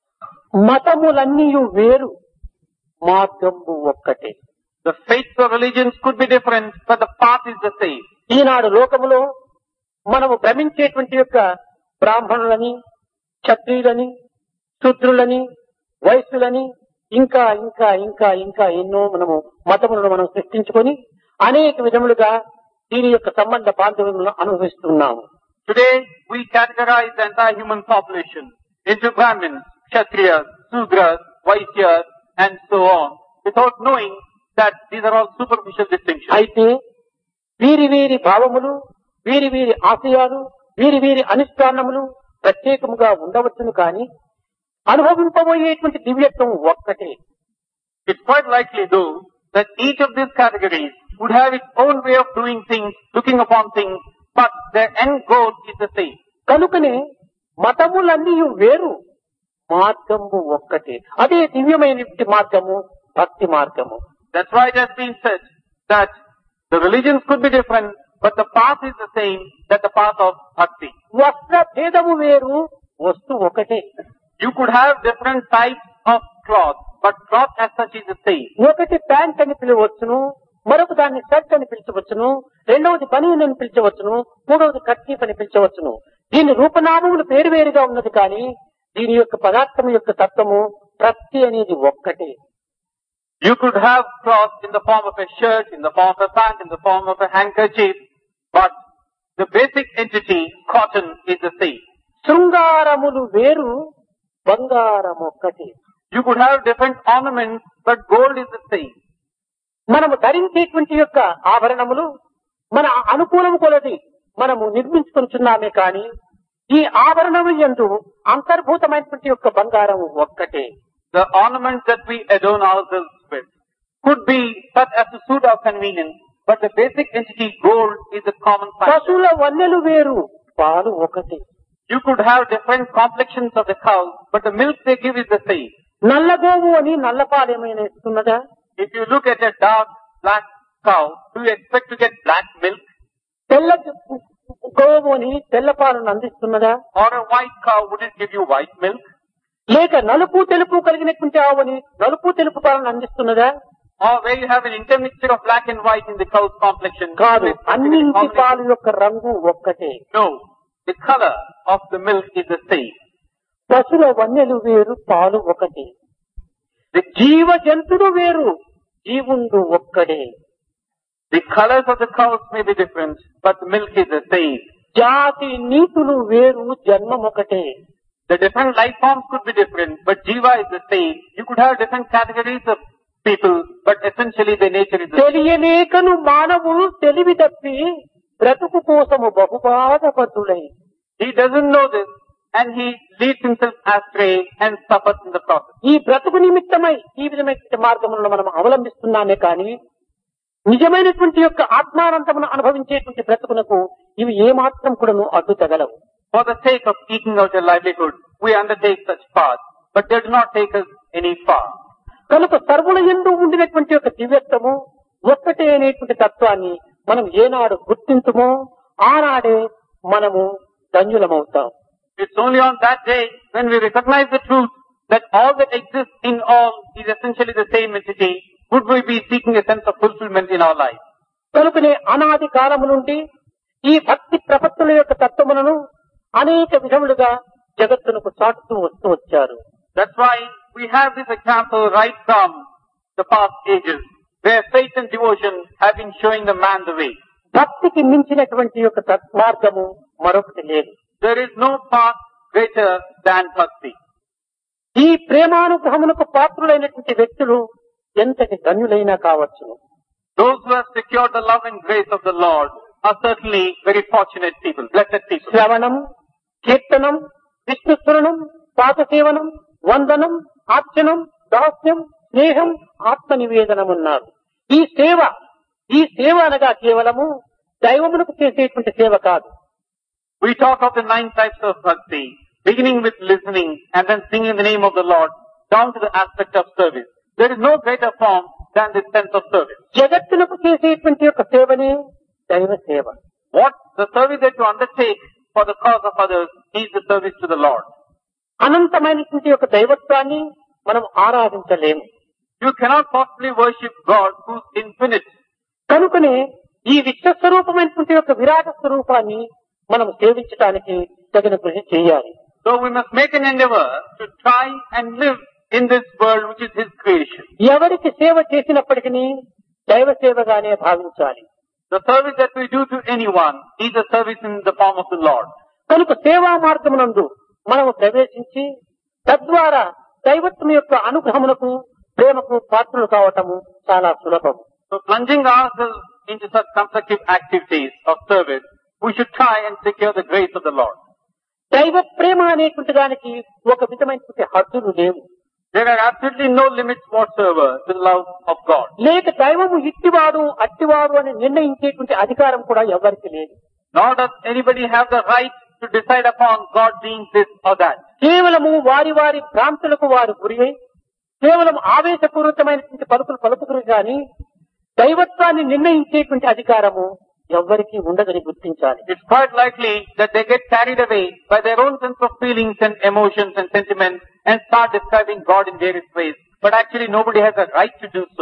మతములన్నీయు వేరు, మార్గము ఒక్కటే.
The faiths of religions could be different, but the path is the same.
ఈనాడు లోకములో మనము భ్రమించేటువంటి యొక్క బ్రాహ్మణులని, క్షత్రియులని, శూద్రులని, వైశ్యులని ఇంకా ఇంకా ఇంకా ఇంకా ఎన్నో మనము మతములను మనం సృష్టించుకొని అనేక విధములుగా దీని యొక్క సంబంధ బాంధవ్యములను అనుభవిస్తున్నాము.
Today, we categorize the entire human population into Brahmins, Kshatriyas, Sudras, Vaisyas, and so on, without knowing that these are all superficial distinctions.
అయితే వీరి వీరి భావములు, వీరి వీరి ఆశయాలు, వీరి వీరి అనుష్ఠానములు ప్రత్యేకముగా ఉండవచ్చును కానీ అనుభవింపబోయేటువంటి దివ్యత్వం ఒక్కటే.
It's quite likely though that each of these categories would have its own way of doing things, looking upon things, but their end goal is the same.
కనుకనే మతములన్నీ వేరు, మార్గము ఒక్కటే. అదే దివ్యమైనటువంటి మార్గము, భక్తి మార్గము.
That's why it has been said that the religions could be different, but the path is the same, that the path of bhakti.
వస్త్ర భేదము వేరు, వస్తు ఒకటే.
You could have different types of cloth, but cloth as such is the same.
ఒకటి pant అని పిలవచ్చును, మరొక దాన్ని షర్ట్ అని పిలిచవచ్చును, రెండవది బనీన్ అని పిలిచవచ్చును, మూడవది కట్టీఫ్ అని పిలిచవచ్చును. దీని రూపనామములు పేరు వేరుగా ఉన్నది కానీ దీని యొక్క పదార్థం యొక్క తత్వము ప్రతి అనేది ఒక్కటే.
You could have cloth in the form of a shirt, in the form of a pant, in the form of a handkerchief, but the basic entity, cotton, is the same.
శృంగారములు వేరు, బంగారం ఒక్కటే.
You could have different ornaments, but gold is the same.
మనము ధరించేటువంటి యొక్క ఆభరణములు మన అనుకూలము కొలది మనము నిర్మించుకుంటున్నామే కానీ ఈ ఆభరణము యందు అంతర్భూతమైనటువంటి యొక్క బంగారం ఒక్కటే.
The ornaments that we adorn ourselves with could be such as to suit our convenience, but the basic entity gold is a common factor.
పశువుల వన్నెలు వేరు, పాలు ఒకటి.
You could have different complexions of the cows, but the milk they give is the same.
నల్లగోవు అని నల్ల పాలు ఏమైనా ఇస్తున్నదా?
If you look at a dark black cow, do you expect to get black milk?
తెల్ల గోవు అని తెల్ల పాలను అందిస్తున్నదా?
Or a white cow, would it give you white milk?
లేక నలుపు తెలుపు కలిగినటువంటి ఆవుని నలుపు తెలుపు పాలను అందిస్తున్నదా?
Or where you have an intermixture of black and white in the cow's complexion?
కాదు,
With
అన్నింటి
combination-
పాలు యొక్క రంగు ఒక్కటే.
No, the color of the milk is the same.
పశువుల వన్నెలు వేరు, పాలు ఒకటి.
The,
జీవ జంతువులు వేరు, జీవుండు ఒక్కడే.
the colors of the cows may be different, but the milk is the same.
జాతి నీతులు వేరు, జన్మం ఒకటే.
The different life forms could be different, but jiva is the same. You could have different categories of people, but essentially the nature is the same.
తెలియలేకను మానవుడు తెలివి తప్పి బ్రతుకు కోసము బహుబాధపడులై.
He doesn't know this, and he leads himself astray and suffers in the process.
ఈ బ్రతుకు నిమిత్తమై ఈ విధమైన మార్గములను మనం అవలంబిస్తున్నామే కానీ నిజమైనటువంటి యొక్క ఆత్మానందమును అనుభవించేటువంటి బ్రతుకునకు ఇవి ఏమాత్రం కూడాను అడ్డు తగలవు.
For the sake of eking out a livelihood, we undertake such paths, but they do not take us any far.
కనుక సర్వుల యందు ఉండినటువంటి యొక్క దివ్యత్వము ఒక్కటే అనేటువంటి తత్వాన్ని మనం ఏనాడు గుర్తించుమో ఆనాడే మనము ధన్యులమవుతాం.
It's only on that day when we recognize the truth that all that exists in all is essentially the same entity, would we be seeking a sense of fulfillment in our life.
కనుకనే అనాది కాలము నుండి ఈ భక్తి ప్రపత్తుల యొక్క తత్వములను అనేక విధములుగా జగత్తునకు చాటుతూ వస్తూ వచ్చారు.
That's why we have this example right from the past ages, where faith and devotion have been showing the man the way.
భక్తికి మించినటువంటి యొక్క తత్- మార్గము మరొకటి లేదు.
There is no path greater than bhakti.
ఈ ప్రేమానుగ్రహమునకు పాత్రులైనటువంటి వ్యక్తులు ఎంతటి ధన్యులైనా కావచ్చును.
Those who have secured the love and grace of the Lord are certainly very fortunate people, blessed people.
శ్రవణం, కీర్తనం, విష్ణుస్మరణం, పాదసేవనం, వందనం, ఆర్చనం, దాస్యం, స్నేహం, ఆత్మ నివేదనం ఉన్నారు. ఈ సేవ ఈ సేవ అనగా కేవలము దైవమునకు చేసేటువంటి సేవ కాదు.
We talk of the nine types of bhakti, beginning with listening and then singing the name of the Lord, down to the aspect of service. There is no greater form than this sense of service.
జగత్తునకు చేసేటువంటి యొక్క సేవనే దైవ సేవ.
What the service that you undertake for the cause of others is the service to the Lord.
అనంతమైనటువంటి యొక్క దైవత్వాన్ని మనం ఆరాధించలేము.
You cannot possibly worship God who is infinite.
కనుకనే ఈ విశ్వస్వరూపమైనటువంటి యొక్క విరాట స్వరూపాన్ని మనం సేవించడానికి తగిన కృషి చేయాలి.
So we must make an endeavor to try and live in this world which is His creation.
ఎవరికి సేవ చేసినప్పటికీ దైవ సేవగానే భావించాలి.
The service that we do to anyone is a service in the form of the Lord.
కనుక సేవా మార్గమునందు మనము ప్రవేశించి తద్వారా దైవత్వం యొక్క అనుగ్రహమునకు ప్రేమకు పాత్రలు కావటము చాలా సులభం.
So plunging ourselves into such constructive activities of service, we should try and secure the grace of the Lord.
దైవ ప్రేమ అనేటువంటి దానికి ఒక విధమైనటువంటి హద్దులు లేవు.
There are absolutely no limits whatsoever to the love of God.
లేక దైవము ఇట్టివాడు అట్టివాడు అని నిర్ణయించేటువంటి అధికారం కూడా ఎవరికి లేదు.
Nor does anybody have the right to decide upon God being this or that.
కేవలము వారి వారి భ్రాంతులకు వారు గురి అయి కేవలం ఆవేశపూరితమైనటువంటి పలుకులు పలుకుతురు కానీ దైవత్వాన్ని నిర్ణయించేటువంటి అధికారము ఎవ్వరికీ ఉండదని గుర్తించాలి.
It's quite likely that they get carried away by their own sense of feelings and emotions and sentiments and start describing God in various ways. But actually nobody has a right to do so.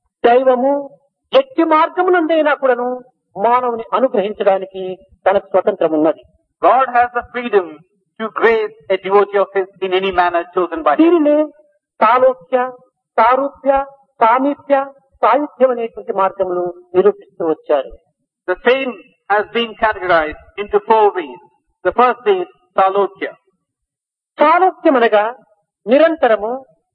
దైవము ఎట్టి మార్గమునందైనా కూడాను మానవుని అనుగ్రహించడానికి తనకు స్వతంత్రం ఉన్నది.
God has the freedom to grace a devotee of His in any manner chosen by Him.
దీనినే సాలోక్య, సారూప్య, సామీప్య, సాయుధ్యం అనేటువంటి మార్గములు నిరూపిస్తూ వచ్చారు.
The same has been categorized into four ways. The first is Salokya.
సాలోక్యం అనగా నిరంతరము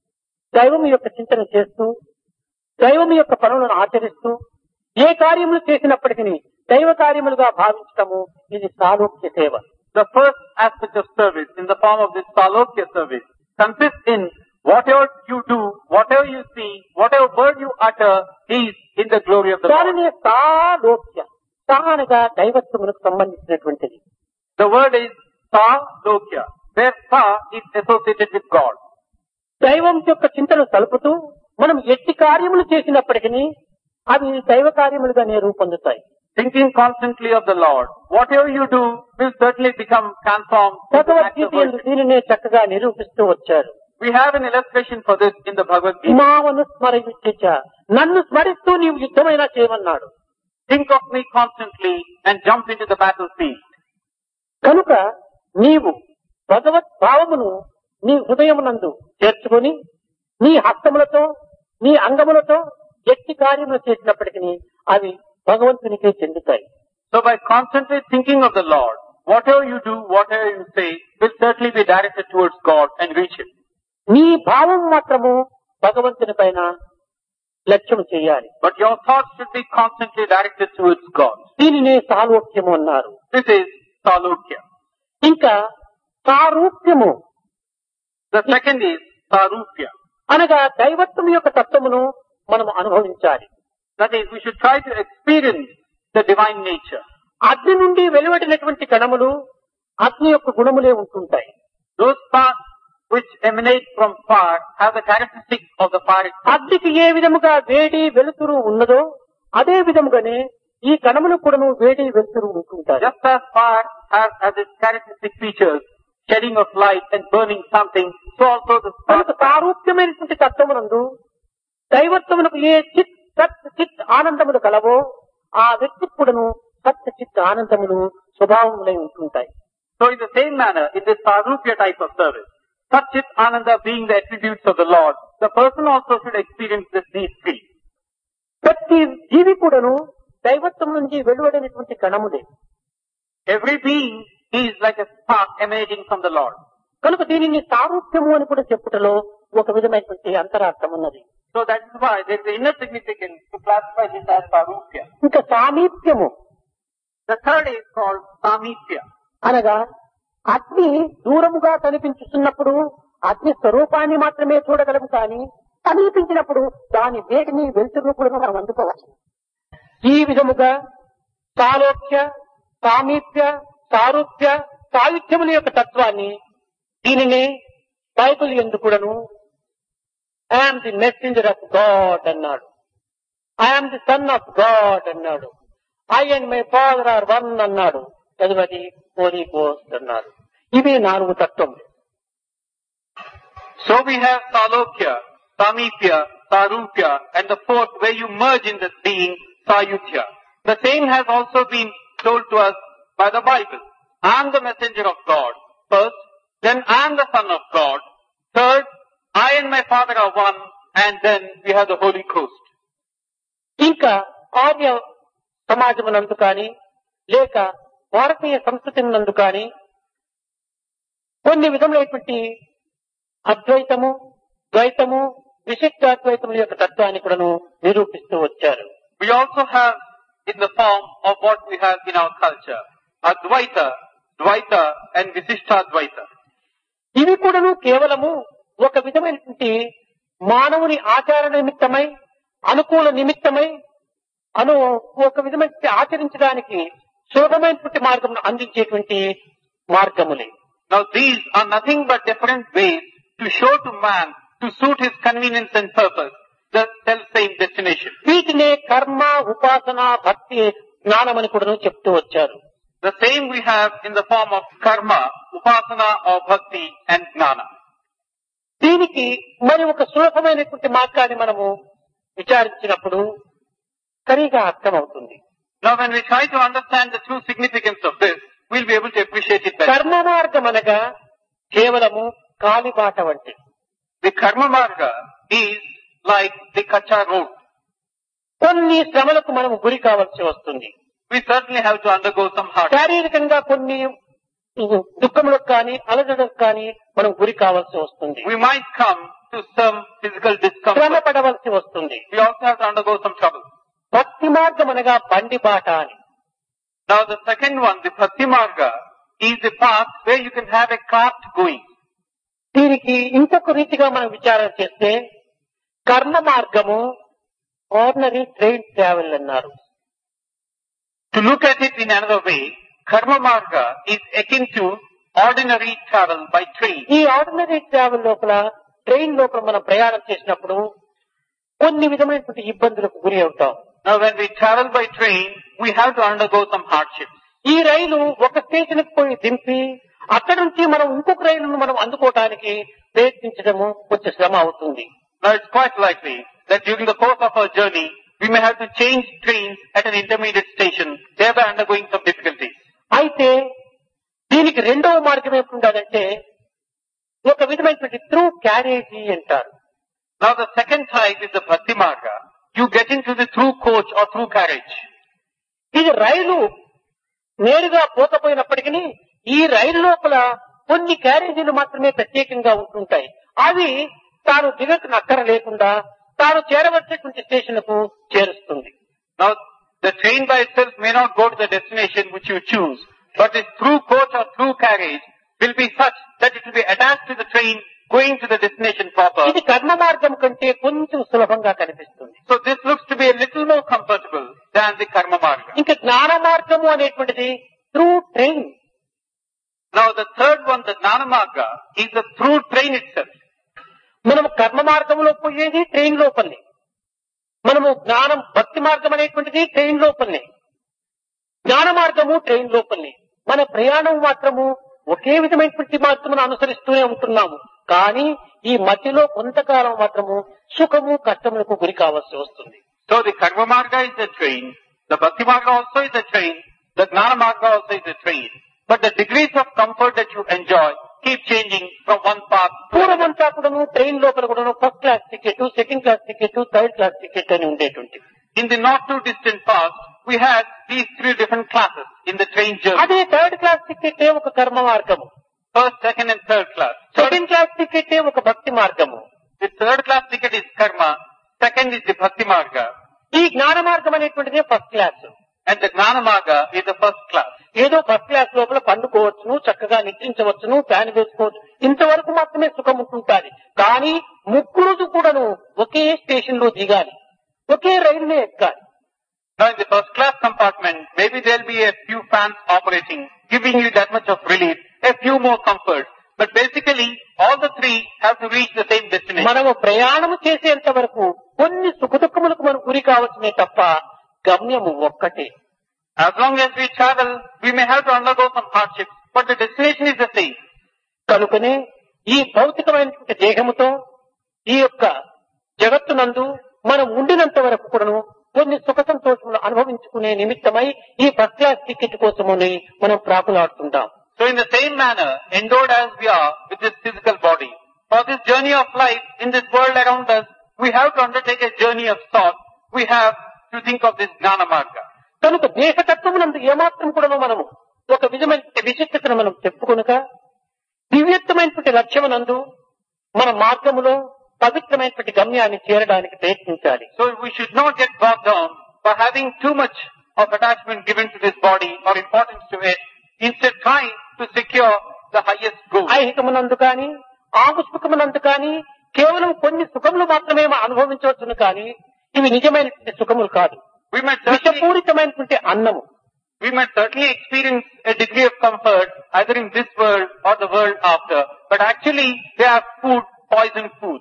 దైవం యొక్క చింతన చేస్తూ దైవం యొక్క పనులను ఆచరిస్తూ ఏ కార్యములు చేసినప్పటికీ దైవ కార్యములుగా భావించటము ఇది సాలోక్య సేవ.
The first aspect of service in the form of this Salokya service consists in whatever you do, whatever you see, whatever word you utter is in the glory of the Lord.
దానినే సాలోక్య. సా అనగా దైవత్వములకు సంబంధించినటువంటిది.
The word is Salokya, where Sa is associated with God.
దైవం యొక్క చింతను తలుపుతూ మనం ఎట్టి కార్యములు చేసినప్పటికీ అవి దైవ కార్యములుగానే రూపొందుతాయి.
Thinking constantly of the Lord, whatever you do will certainly become transformed. into an act of
Bhagavad Gita యందు
worship.
దీనినే చక్కగా నిరూపిస్తూ వచ్చారు.
We have an illustration for this in the Bhagavad Gita.
మామను స్మరించ నన్ను స్మరిస్తూ నీవు యుద్ధమైనా చేయమన్నాడు.
Think of me constantly and jump into the battlefield.
కనుక నీవు భగవత్ భావమును నీ హృదయమునందు చేర్చుకొని నీ హస్తములతో నీ అంగములతో ఎట్టి కార్యములు చేసినప్పటికీ అవి భగవంతునికే చెందుతాయి.
So by constantly thinking of the Lord, whatever you do, whatever you say, will certainly be directed towards God and reach Him.
నీ భావం మాత్రము భగవంతుని పైన లక్ష్యం చేయాలి.
But your thoughts should be constantly directed towards God.
దీనినే సాలోక్యము అన్నారు.
This is Salokya.
ఇంకా సారూప్యము
The second is Sarupya.
అనగా దైవత్వం యొక్క తత్వమును మనం అనుభవించాలి.
That is, we should try to experience the divine nature.
అగ్ని నుండి వెలువడినటువంటి కణములు అగ్ని యొక్క గుణములే ఉంటుంటాయి.
Those sparks which emanate from fire have the characteristics of the fire itself.
అగ్నికి ఏ విధముగా వేడి వెలుతురు ఉన్నదో అదే విధముగానే ఈ కణములు కూడాను వేడి వెలుతురు ఉంటుంటాయి.
Just as fire has, has its characteristic features, shedding of light and burning something, so also the
కనుక
spark.
సారూప్యమైనటువంటి తత్వమునందు దైవత్వమునకు ఏ చిత్ సత్ చిత్ ఆనందములు కలవో ఆ వ్యక్తి కూడాను సత్ చిత్ ఆనందములు స్వభావములై ఉంటుంటాయి.
So in the same manner, in this Sarupya type of service, Satchit Ananda being the attributes of the Lord, the person also should experience this these three.
ప్రతి జీవి కూడాను దైవత్వం నుంచి వెలువడినటువంటి కణములే.
Every being is like a spark emanating from the Lord.
కనుక దీనిని సారూప్యము అని కూడా చెప్పుటలో ఒక విధమైనటువంటి అంతరార్థం ఉన్నది.
So that is why there is an inner significance to classify this as Sarupya.
ఇంకా సామీప్యము
The third is called Samipya.
అనగా అగ్ని దూరముగా కనిపించుతున్నప్పుడు అగ్ని స్వరూపాన్ని మాత్రమే చూడగలము కానీ సమీపించినప్పుడు దాని వేడిని వెలుతురు కూడా మనం అందుకోవచ్చు. ఈ విధముగా సాలోక్య సామీప్య సారూప్య సాయుధ్యముల యొక్క తత్వాన్ని దీనినే బైబిల్ యందు కూడాను I'm the messenger of God అన్నాడు. I'm the son of God అన్నాడు. I and my father are one అన్నాడు. చదువది హోలీ గోస్ట్ అన్నారు. ఇవి నాలుగు తత్వములు.
So we have Salokya, Samipya, Sarupya, and the fourth where you merge in this being, Sayuthya. The same has also been told to us by the Bible. I am the messenger of God, first, then I am the son of God, third, I and my father are one, and then we have the Holy Ghost.
ఇంకా ఆర్య సమాజమునందు కానీ లేక భారతీయ సంస్కృతి నందు కానీ కొన్ని విధములైనటువంటి అద్వైతము ద్వైతము విశిష్టాద్వైతముల యొక్క తత్వాన్ని కూడాను నిరూపిస్తూ వచ్చారు.
We also have in the form of what we have in our culture, Advaita, Dvaita, and Visishtadvaita.
ఇవి కూడాను కేవలము ఒక విధమైనటువంటి మానవుని ఆచార నిమిత్తమై అనుకూల నిమిత్తమై అను ఒక విధమైన ఆచరించడానికి సులభమైనటువంటి మార్గం అందించేటువంటి మార్గములే.
Now these are nothing but different ways to show to man, to suit his convenience and purpose, the self-same destination.
వీటినే కర్మ ఉపాసన భక్తి జ్ఞానమని కూడా చెప్తూ వచ్చారు.
The same we have in the form of karma, upasana or bhakti and jnana.
దీనికి మరి ఒక సులభమైనటువంటి మార్గాన్ని మనము విచారించినప్పుడు సరిగా అర్థమవుతుంది.
Now when we try to understand the true significance of this, we'll be able to appreciate it better.
కర్మ మార్గం అనగా కేవలము కాలిబాట వంటి.
The karma marga is like the kacha road.
కొన్ని శ్రమలకు మనం గురి కావాల్సి వస్తుంది.
We certainly have to undergo some hardship.
శారీరకంగా కొన్ని దుఃఖములకు కానీ అలజడులకు కానీ మనం గురి కావాల్సి వస్తుంది.
We might come to some physical
శ్రమ
discomfort.
పడవలసి వస్తుంది.
We also have to undergo some trouble.
భక్తి మార్గం అనగా బండి బాట అని.
Now the second one, the Bhakti Marga, is the path where you can have a cart going.
దీనికి ఇంకొక రీతిగా మనం విచారణ చేస్తే కర్మ మార్గము ఆర్డినరీ ట్రైన్ ట్రావెల్ అన్నారు.
To look at it in another way, Karma Marga is akin to ordinary travel by train.
ఈ ఆర్డినరీ ట్రావెల్ లోపల ట్రైన్ లోపల మనం ప్రయాణం చేసినప్పుడు కొన్ని విధమైనటువంటి ఇబ్బందులకు గురి అవుతాం.
Now when we travel by train, we have to undergo some hardships.
ఈ రైలు ఒక స్టేషన్ కి పోయి దింపి అక్కడి నుంచి మనం ఇంకొక రైలును మనం అందుకోవటానికి ప్రయత్నించడము కొంచెం శ్రమ అవుతుంది.
Now it's quite likely that during the course of our journey, we may have to change trains at an intermediate station, thereby undergoing some difficulties.
అయితే దీనికి రెండవ మార్గం ఏమిటంటే ఒక విధమైనటువంటి త్రూ క్యారేజీ అంటారు.
Now the second type is the Bhakti Marga. You get into the through coach or through carriage.
ఇది రైలు నేరుగా పోకపోయినప్పటికీ ఈ రైలు లోపల కొన్ని క్యారేజీలు మాత్రమే ప్రత్యేకంగా ఉంటుంటాయి. అవి తాను దిగకు నక్కర లేకుండా తాను చేరవలసినటువంటి స్టేషన్ కు చేరుస్తుంది.
Now the train by itself may not go to the destination which you choose, but the through coach or through carriage will be such that it will be attached to the train going to the destination proper.
ఇది కర్మ మార్గం కంటే కొంచెం సులభంగా కనిపిస్తుంది.
So this looks to be a little more comfortable than the Karma Marga.
ఇంకా జ్ఞాన మార్గము అనేటువంటిది through train.
Now the third one, the Gnana Marga, is the through train itself.
మనము కర్మ మార్గంలో పోయేది ట్రైన్ లోపలనే, మనము జ్ఞానం భక్తి మార్గం అనేటువంటిది ట్రైన్ లోపలనే, జ్ఞాన మార్గము ట్రైన్ లోపలనే. మన ప్రయాణం మాత్రము ఒకే విధమైనటువంటి మార్గమును అనుసరిస్తూనే ఉంటున్నాము. కానీ ఈ మధ్యలో కొంతకాలం మాత్రము సుఖము కష్టములకు గురి కావాల్సి వస్తుంది.
So the Karma Marga is the train, the Bhakti Marga also is the train, the Gnana Marga also is the train. But the degrees of comfort that you enjoy keep changing from one path to another.
పూర్వమంతా కూడాను train లోపల కూడాను first class ticket, second class ticket, third class ticket అని ఉండేటువంటి.
In the not too distant past, we had these three different classes in the train journey.
అదే third class ticket ఒక కర్మ మార్గము,
First, second and third class.
Second class ticket ఒక భక్తి మార్గము.
The third class ticket is Karma, second is the Bhakti Marga,
ఈ జ్ఞాన మార్గం అనేటువంటిదే first class.
and the Gnana Marga is the first class.
ఏదో ఫస్ట్ క్లాస్ లోపల పండుకోవచ్చును, చక్కగా నిద్రించవచ్చును, ఫ్యాన్ వేసుకోవచ్చు, ఇంతవరకు మాత్రమే సుఖం ఉంటుంటాది. కానీ ముగ్గురు కూడాను ఒకే స్టేషన్ లో దిగాలి, ఒకే రైలునే ఎక్కాలి.
Now in the first class compartment, maybe there will be a few fans operating, giving you that much of relief, a few more comforts. But basically, all the three have to reach the same destination.
మనము ప్రయాణము చేసేంత వరకు కొన్ని సుఖదుఖములకు మనం గురి కావచ్చునే తప్ప గమ్యము ఒక్కటే.
As long as we travel, we may have to undergo some hardships, but the destination is the same.
కనుకనే ఈ భౌతికమైనటువంటి దేహముతో ఈ యొక్క జగత్తునందు మనం ఉండినంత వరకు కూడాను కొన్ని సుఖ సంతోషములు అనుభవించుకునే నిమిత్తమై ఈ ఫస్ట్ క్లాస్ టికెట్ కోసమని మనం ప్రాకులాడుతుంటాం.
So in the same manner, endowed as we are with this physical body, for this journey of life in this world around us, we have to undertake a journey of thought. We have to think of this Gnana Marga.
కనుక దేహతత్వమునందు ఏమాత్రం కూడా మనము ఒక విధమైన విశిష్టతను మనం చెప్పుకొనక దివ్యత్వమైనటువంటి లక్ష్యమునందు మన మార్గములో పవిత్రమైనటువంటి గమ్యాన్ని చేరడానికి ప్రయత్నించాలి.
So we should not get bogged down by having too much of attachment given to this body or importance to it. Instead, trying to secure the highest goal.
ఐహికమునందు కానీ ఆముష్మికమునందు కానీ కేవలం కొన్ని సుఖములు మాత్రమే అనుభవించవచ్చును, కానీ ఇవి నిజమైనటువంటి సుఖములు కాదు.
We might certainly,
విషపూరితమైనటువంటి అన్నము.
we might certainly experience a degree of comfort either in this world or the world after, but actually they are food, poison food.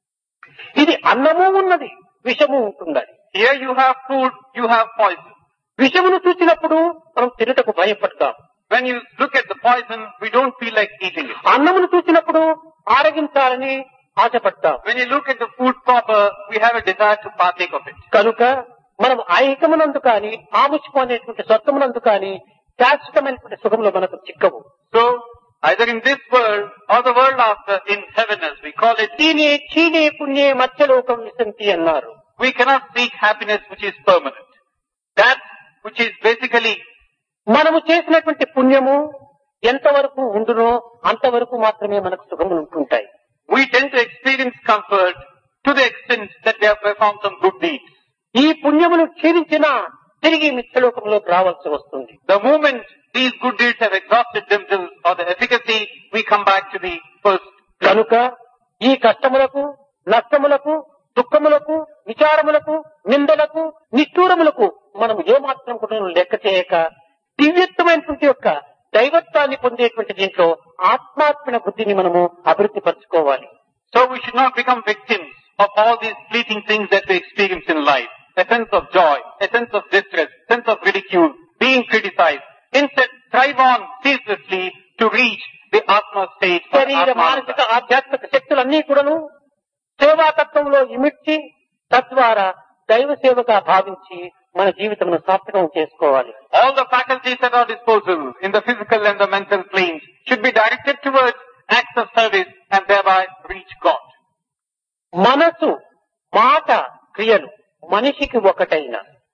ఇది అన్నము ఉన్నది, విషము ఉంటున్నది.
Here you have food, you have poison.
విషమును చూసినప్పుడు మనం తినటకు భయపడతాం.
When you look at the poison, we don't feel like eating it.
అన్నమును చూసినప్పుడు ఆరగించాలని ఆశపడతాం.
When you look at the food proper, we have a desire to partake of it.
కనుక మనం ఐహికమునందు కానీ ఆముష్కం అనేటువంటి స్వర్గమునందు కానీ శాశ్వతమైనటువంటి సుఖములు మనకు చిక్కవు.
So, either in this world or the world after, in heaven as we call it,
దీని క్షీణే పుణ్యే మత్స్యలోకం విశంతి అన్నారు.
we cannot seek happiness which is permanent. That which is basically,
మనము చేసినటువంటి పుణ్యము ఎంతవరకు ఉండునో అంతవరకు మాత్రమే మనకు సుఖములు ఉంటుంటాయి.
we tend to experience comfort to the extent that they have performed some good deeds.
ఈ పుణ్యమును క్షీణించిన తిరిగి మిథ్యలోకంలోకి రావాల్సి వస్తుంది.
The moment these good deeds have exhausted themselves or the efficacy, we come back to the first.
కనుక ఈ కష్టములకు, నష్టములకు, దుఃఖములకు, విచారములకు, నిందలకు, నిష్ఠూరములకు మనం ఏమాత్రం కూడా లెక్క చేయక దివ్యత్వమైనటువంటి యొక్క దైవత్వాన్ని పొందేటువంటి దీంట్లో ఆత్మాత్మన బుద్ధిని మనము అభివృద్ధి పరచుకోవాలి.
So we should not become victims of all these fleeting things that we experience in life. A sense of joy, a sense of distress, sense of ridicule, being criticized. Instead, strive on ceaselessly to reach the Atma state. or
శరీర
Atma
మానసిక
Ananda.
ఆధ్యాత్మిక శక్తులన్నీ కూడాను సేవాతత్వంలో ఇమిడ్చి తద్వారా దైవ సేవగా భావించి మన జీవితమును సార్థకం చేసుకోవాలి.
All the faculties at our disposal in the physical and the mental planes should be directed towards acts of service and thereby reach God.
మనసు, మాట, క్రియలు మనిషికి ఒకటైన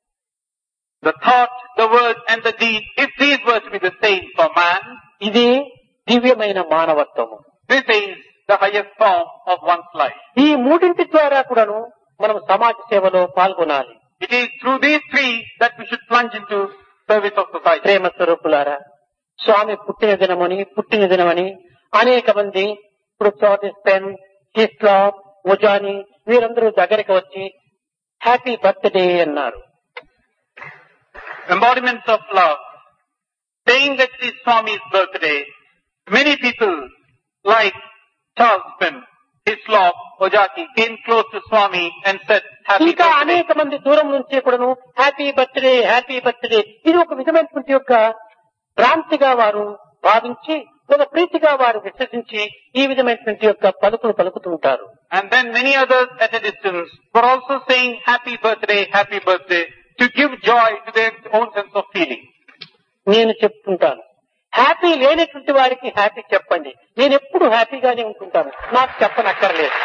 The thought, the word and the deed, if these were to be the same for man,
ఇది దివ్యమైన మానవత్వము.
this is the highest form of one's life.
ఈ మూడింటి ద్వారా కూడాను మనం సమాజ సేవలో పాల్గొనాలి.
It is through these three that we should plunge into service of society.
ప్రేమ స్వరూపులారా, స్వామి పుట్టిన దినమని పుట్టిన దినమని అనేక మంది ఇప్పుడు చార్లెస్ పెన్, హిస్లాప్, ముజాని వీరందరూ దగ్గరికి వచ్చి హ్యాపీ బర్త్డే అన్నారు.
Embodiments of love, saying that it is Swami's birthday. Many people like Charles Penn, Hislop, Ojaki came close to Swami and said happy
ఇంకా
birthday.
అనేక మంది దూరం నుంచి కూడాను హ్యాపీ బర్త్డే హ్యాపీ బర్త్డే ఇది ఒక విధమైనటువంటి యొక్క భ్రాంతిగా వారు భావించి ఒక ప్రీతిగా వారు విశ్వసించి ఈ విధమైనటువంటి యొక్క పలుకులు పలుకుతుంటారు.
And then many others at a distance were also saying happy birthday, happy birthday to give joy to their own sense of feeling.
నేను చెప్తుంటాను, హ్యాపీ లేనటువంటి వారికి హ్యాపీ చెప్పండి, నేను ఎప్పుడు హ్యాపీగానే ఉంటుంటాను, నాకు చెప్పనక్కర్లేదు.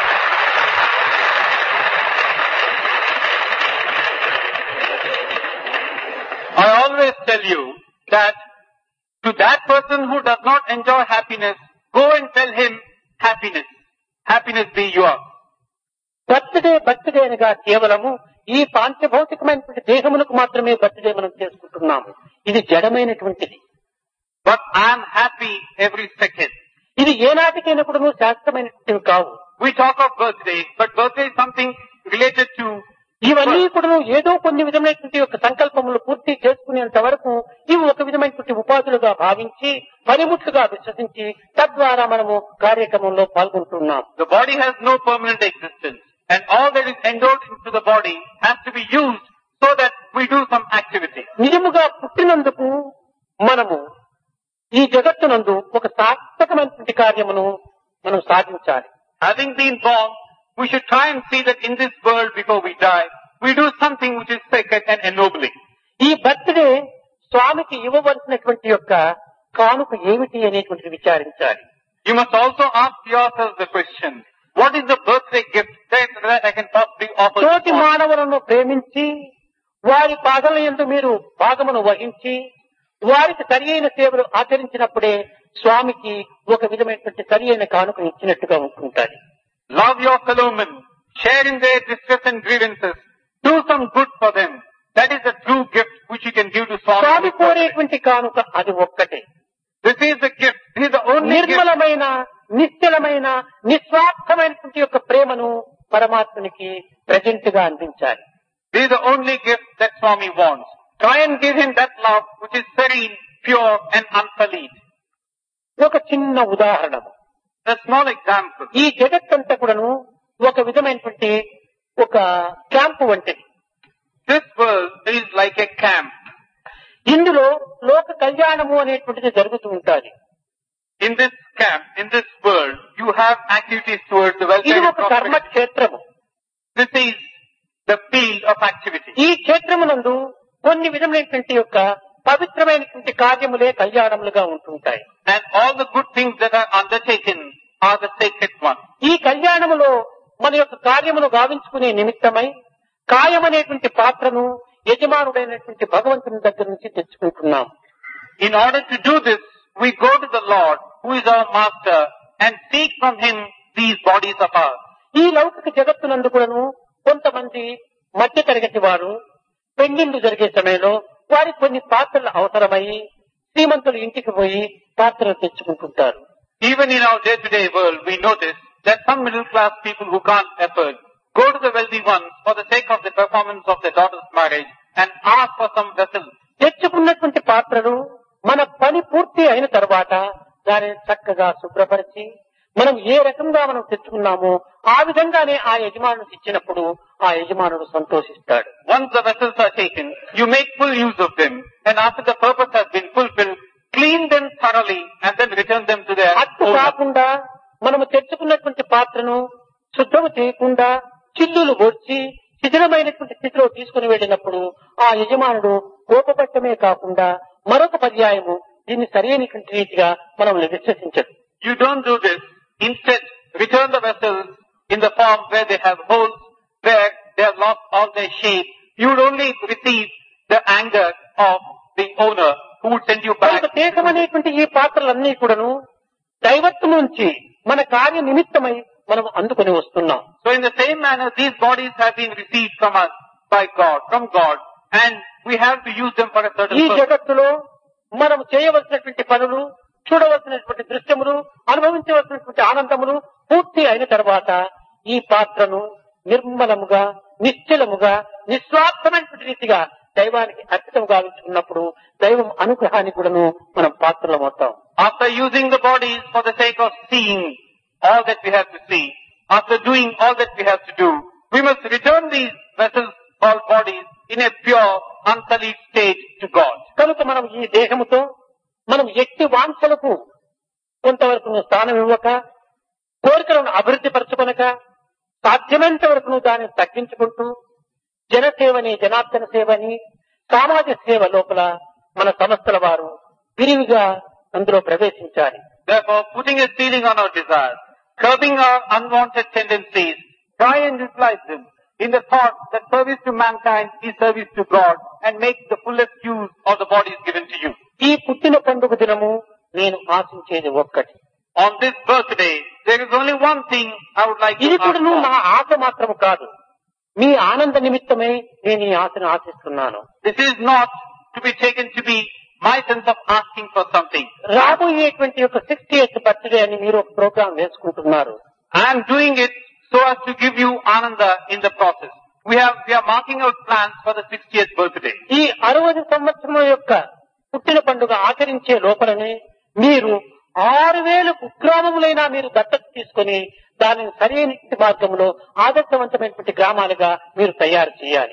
I always tell you that to that person who does not enjoy happiness, go and tell him happiness. Happiness be yours.
Birthday birthday అనగా కేవలము ఈ పాంచభౌతికమైనటువంటి దేహములకు మాత్రమే బర్త్డే మనం చేసుకుంటున్నాము. ఇది జడమైనటువంటిది.
But I am happy every second.
ఇది ఏనాటికైనా కూడా శాస్త్రమైనటువంటివి కావు.
We talk of birthday, but birthday is something related to
ఇవన్నీ కూడా ఏదో కొన్ని విధమైనటువంటి యొక్క సంకల్పములు పూర్తి చేసుకునేంత వరకు ఇవి ఒక విధమైనటువంటి ఉపాధులుగా భావించి పనిముట్లుగా విశ్వసించి తద్వారా మనము కార్యక్రమంలో పాల్గొంటున్నాం.
the body has no permanent existence, and all that is endowed into the body has to be used so that we do some activity.
నిజముగా పుట్టినందుకు మనము ఈ జగత్తునందు ఒక సార్థకమైనటువంటి కార్యమును మనం సాధించాలి.
Having been born, we should try and see that in this world before we die, we do something which is sacred and ennobling.
ఈ birthday స్వామికి ఇవ్వవలసినటువంటి యొక్క కానుక ఏమిటి అనేటువంటిది విచారించాలి.
You must also ask yourself the question, what is the birthday gift that, that I can possibly offer to
తోటి
Swami?
మానవులను ప్రేమించి వారి పాదల యందు మీరు భాగమును వహించి వారికి సరి అయిన సేవలు ఆచరించినప్పుడే స్వామికి ఒక విధమైనటువంటి సరి అయిన కానుక ఇచ్చినట్టుగా ఉంటుంటారు.
Love your fellow men, share in their distress and grievances, do some good for them. That is the true gift which you can give to Swami.
స్వామి కోరేటువంటి కానుక అది ఒక్కటే.
This is the gift, this is the only gift.
నిర్మలమైన నిశ్చలమైన నిస్వార్థమైనటువంటి యొక్క ప్రేమను పరమాత్మనికి present గా అందించాలి.
This is the only gift that Swami wants. Try and give him that love which is serene, pure and unsullied.
ఒక చిన్న ఉదాహరణము.
A small example.
ఈ జగత్తంతా కూడాను ఒక విధమైనటువంటి ఒక క్యాంపు వంటిది.
This world is like a camp.
ఇందులో లోక కళ్యాణము అనేటువంటిది జరుగుతూ ఉంటుంది.
In this camp, in this world, you have activities towards the welfare
ఇది
and
ఒక కర్మ
prosperity.
క్షేత్రము.
This is the field of activity.
ఈ క్షేత్రమునందు కొన్ని విధమైనటువంటి యొక్క పవిత్రమైనటువంటి కార్యములే కళ్యాణములుగా ఉంటుంటాయి.
And all the good things that are undertaken are the sacred ones.
ఈ కళ్యాణములో మన యొక్క కార్యమును గావించుకునే నిమిత్తమై కాయమనేటువంటి పాత్రను యజమానుడైనటువంటి భగవంతుని దగ్గర నుంచి తెచ్చుకుంటున్నాం.
In order to do this, we go to the Lord, who is our master, and seek from him these bodies of ours.
ఈ లౌకిక జగత్తునందు కూడాను కొంతమంది మధ్య తరగతి వారు పెళ్లిళ్లు జరిగే సమయంలో వారికి కొన్ని పాత్రలు అవసరమయ్యి శ్రీమంతులు ఇంటికి పోయి పాత్రలు తెచ్చుకుంటుంటారు.
Even in our day-to-day world, we notice that some middle-class people who can't afford go to the wealthy ones for the sake of the performance of their daughter's marriage and ask for some vessels.
తెచ్చుకున్నటువంటి పాత్రలు మన పని పూర్తి అయిన తర్వాత దానిని చక్కగా శుభ్రపరిచి మనం ఏ రకంగా మనం తెచ్చుకున్నామో ఆ విధంగానే ఆ యజమానుడికి ఇచ్చినప్పుడు ఆ యజమానుడు సంతోషిస్తాడు.
Once the vessels are taken, you make full use of them, and after the purpose has been fulfilled, clean them thoroughly and then return them to their
అట్టు
owner.
కాకుండా మనము తెచ్చుకున్నటువంటి పాత్రను శుద్ధము చేయకుండా చిల్లులు పొడిచి శిథిలమైనటువంటి స్థితిలో తీసుకుని వెళ్ళినప్పుడు ఆ యజమానుడు కోపపట్టమే కాకుండా మరొక పర్యాయము దీన్ని సరైనటువంటి రీతిగా మనం విశ్వసించదు.
You don't do this. Instead, return the vessels in the form where they have holes, where they have lost all their shape. You would only receive the anger of the owner who would send you back.
కనుక దేశమనేటువంటి ఈ పాత్రలన్నీ కూడాను దైవత్వం నుంచి మన కార్య నిమిత్తమై మనం అందుకొని వస్తున్నాం.
So in the same manner, these bodies have been received from us by God, from God, and we have to use them for a certain
ఈ
purpose.
జగత్తులో మనం చేయవలసినటువంటి పనులు, చూడవలసినటువంటి దృశ్యములు, అనుభవించవలసినటువంటి ఆనందములు పూర్తి అయిన తర్వాత ఈ పాత్రను నిర్మలముగా, నిశ్చలముగా, నిస్వార్థమైనటువంటి రీతిగా దైవానికి అర్పితం గావించుకున్నప్పుడు దైవం అనుగ్రహాన్ని కూడాను మనం పాత్రలమవుతాం.
After using the bodies for the sake of seeing all that we have to see, after doing all that we have to do, we must return these vessels or bodies in a pure, unsullied state to God.
కనుక మనం ఈ దేహముతో మనం ఎట్టి వాంఛలకు కొంతవరకు స్థానం ఇవ్వక, కోరికలను అభివృద్ధి పరచుకొనక, సాధ్యమైనంత వరకు దాన్ని తగ్గించుకుంటూ జనసేవని, జనార్దన సేవని, సామాజిక సేవ లోపల మన సంస్థల వారు విరివిగా అందులో ప్రవేశించాలి.
Therefore, putting a ceiling on our desires, curbing our unwanted tendencies, try and utilize them in the thought that service to mankind is service to God, and make the fullest use of the bodies given to you.
ఈ పుట్టిన పండుగ దినము నేను ఆశించేది ఒక్కటి.
On this birthday, there is only one thing I would like to
ఇది
ask
కూడా నా
for.
ఆశ మాత్రము కాదు, మీ ఆనంద నిమిత్తమై నేను ఈ ఆశను ఆశిస్తున్నాను.
This is not to be taken to be my sense of asking for something.
రాబోయేటువంటి యొక్క సిక్స్టీ ఎయిత్ బర్త్డే అని మీరు ఒక ప్రోగ్రాం వేసుకుంటున్నారు.
I am doing it so as to give you ananda in the process. We have, we are marking out plans for the sixtieth birthday.
ఈ అరవై సంవత్సరం యొక్క పుట్టిన పండుగ ఆచరించే లోపలనే మీరు ఆరు వేల కుగ్రామములైనా మీరు దత్తత తీసుకొని దానిని సరైన మార్గంలో ఆదర్శవంతమైనటువంటి గ్రామాలుగా మీరు తయారు చేయాలి.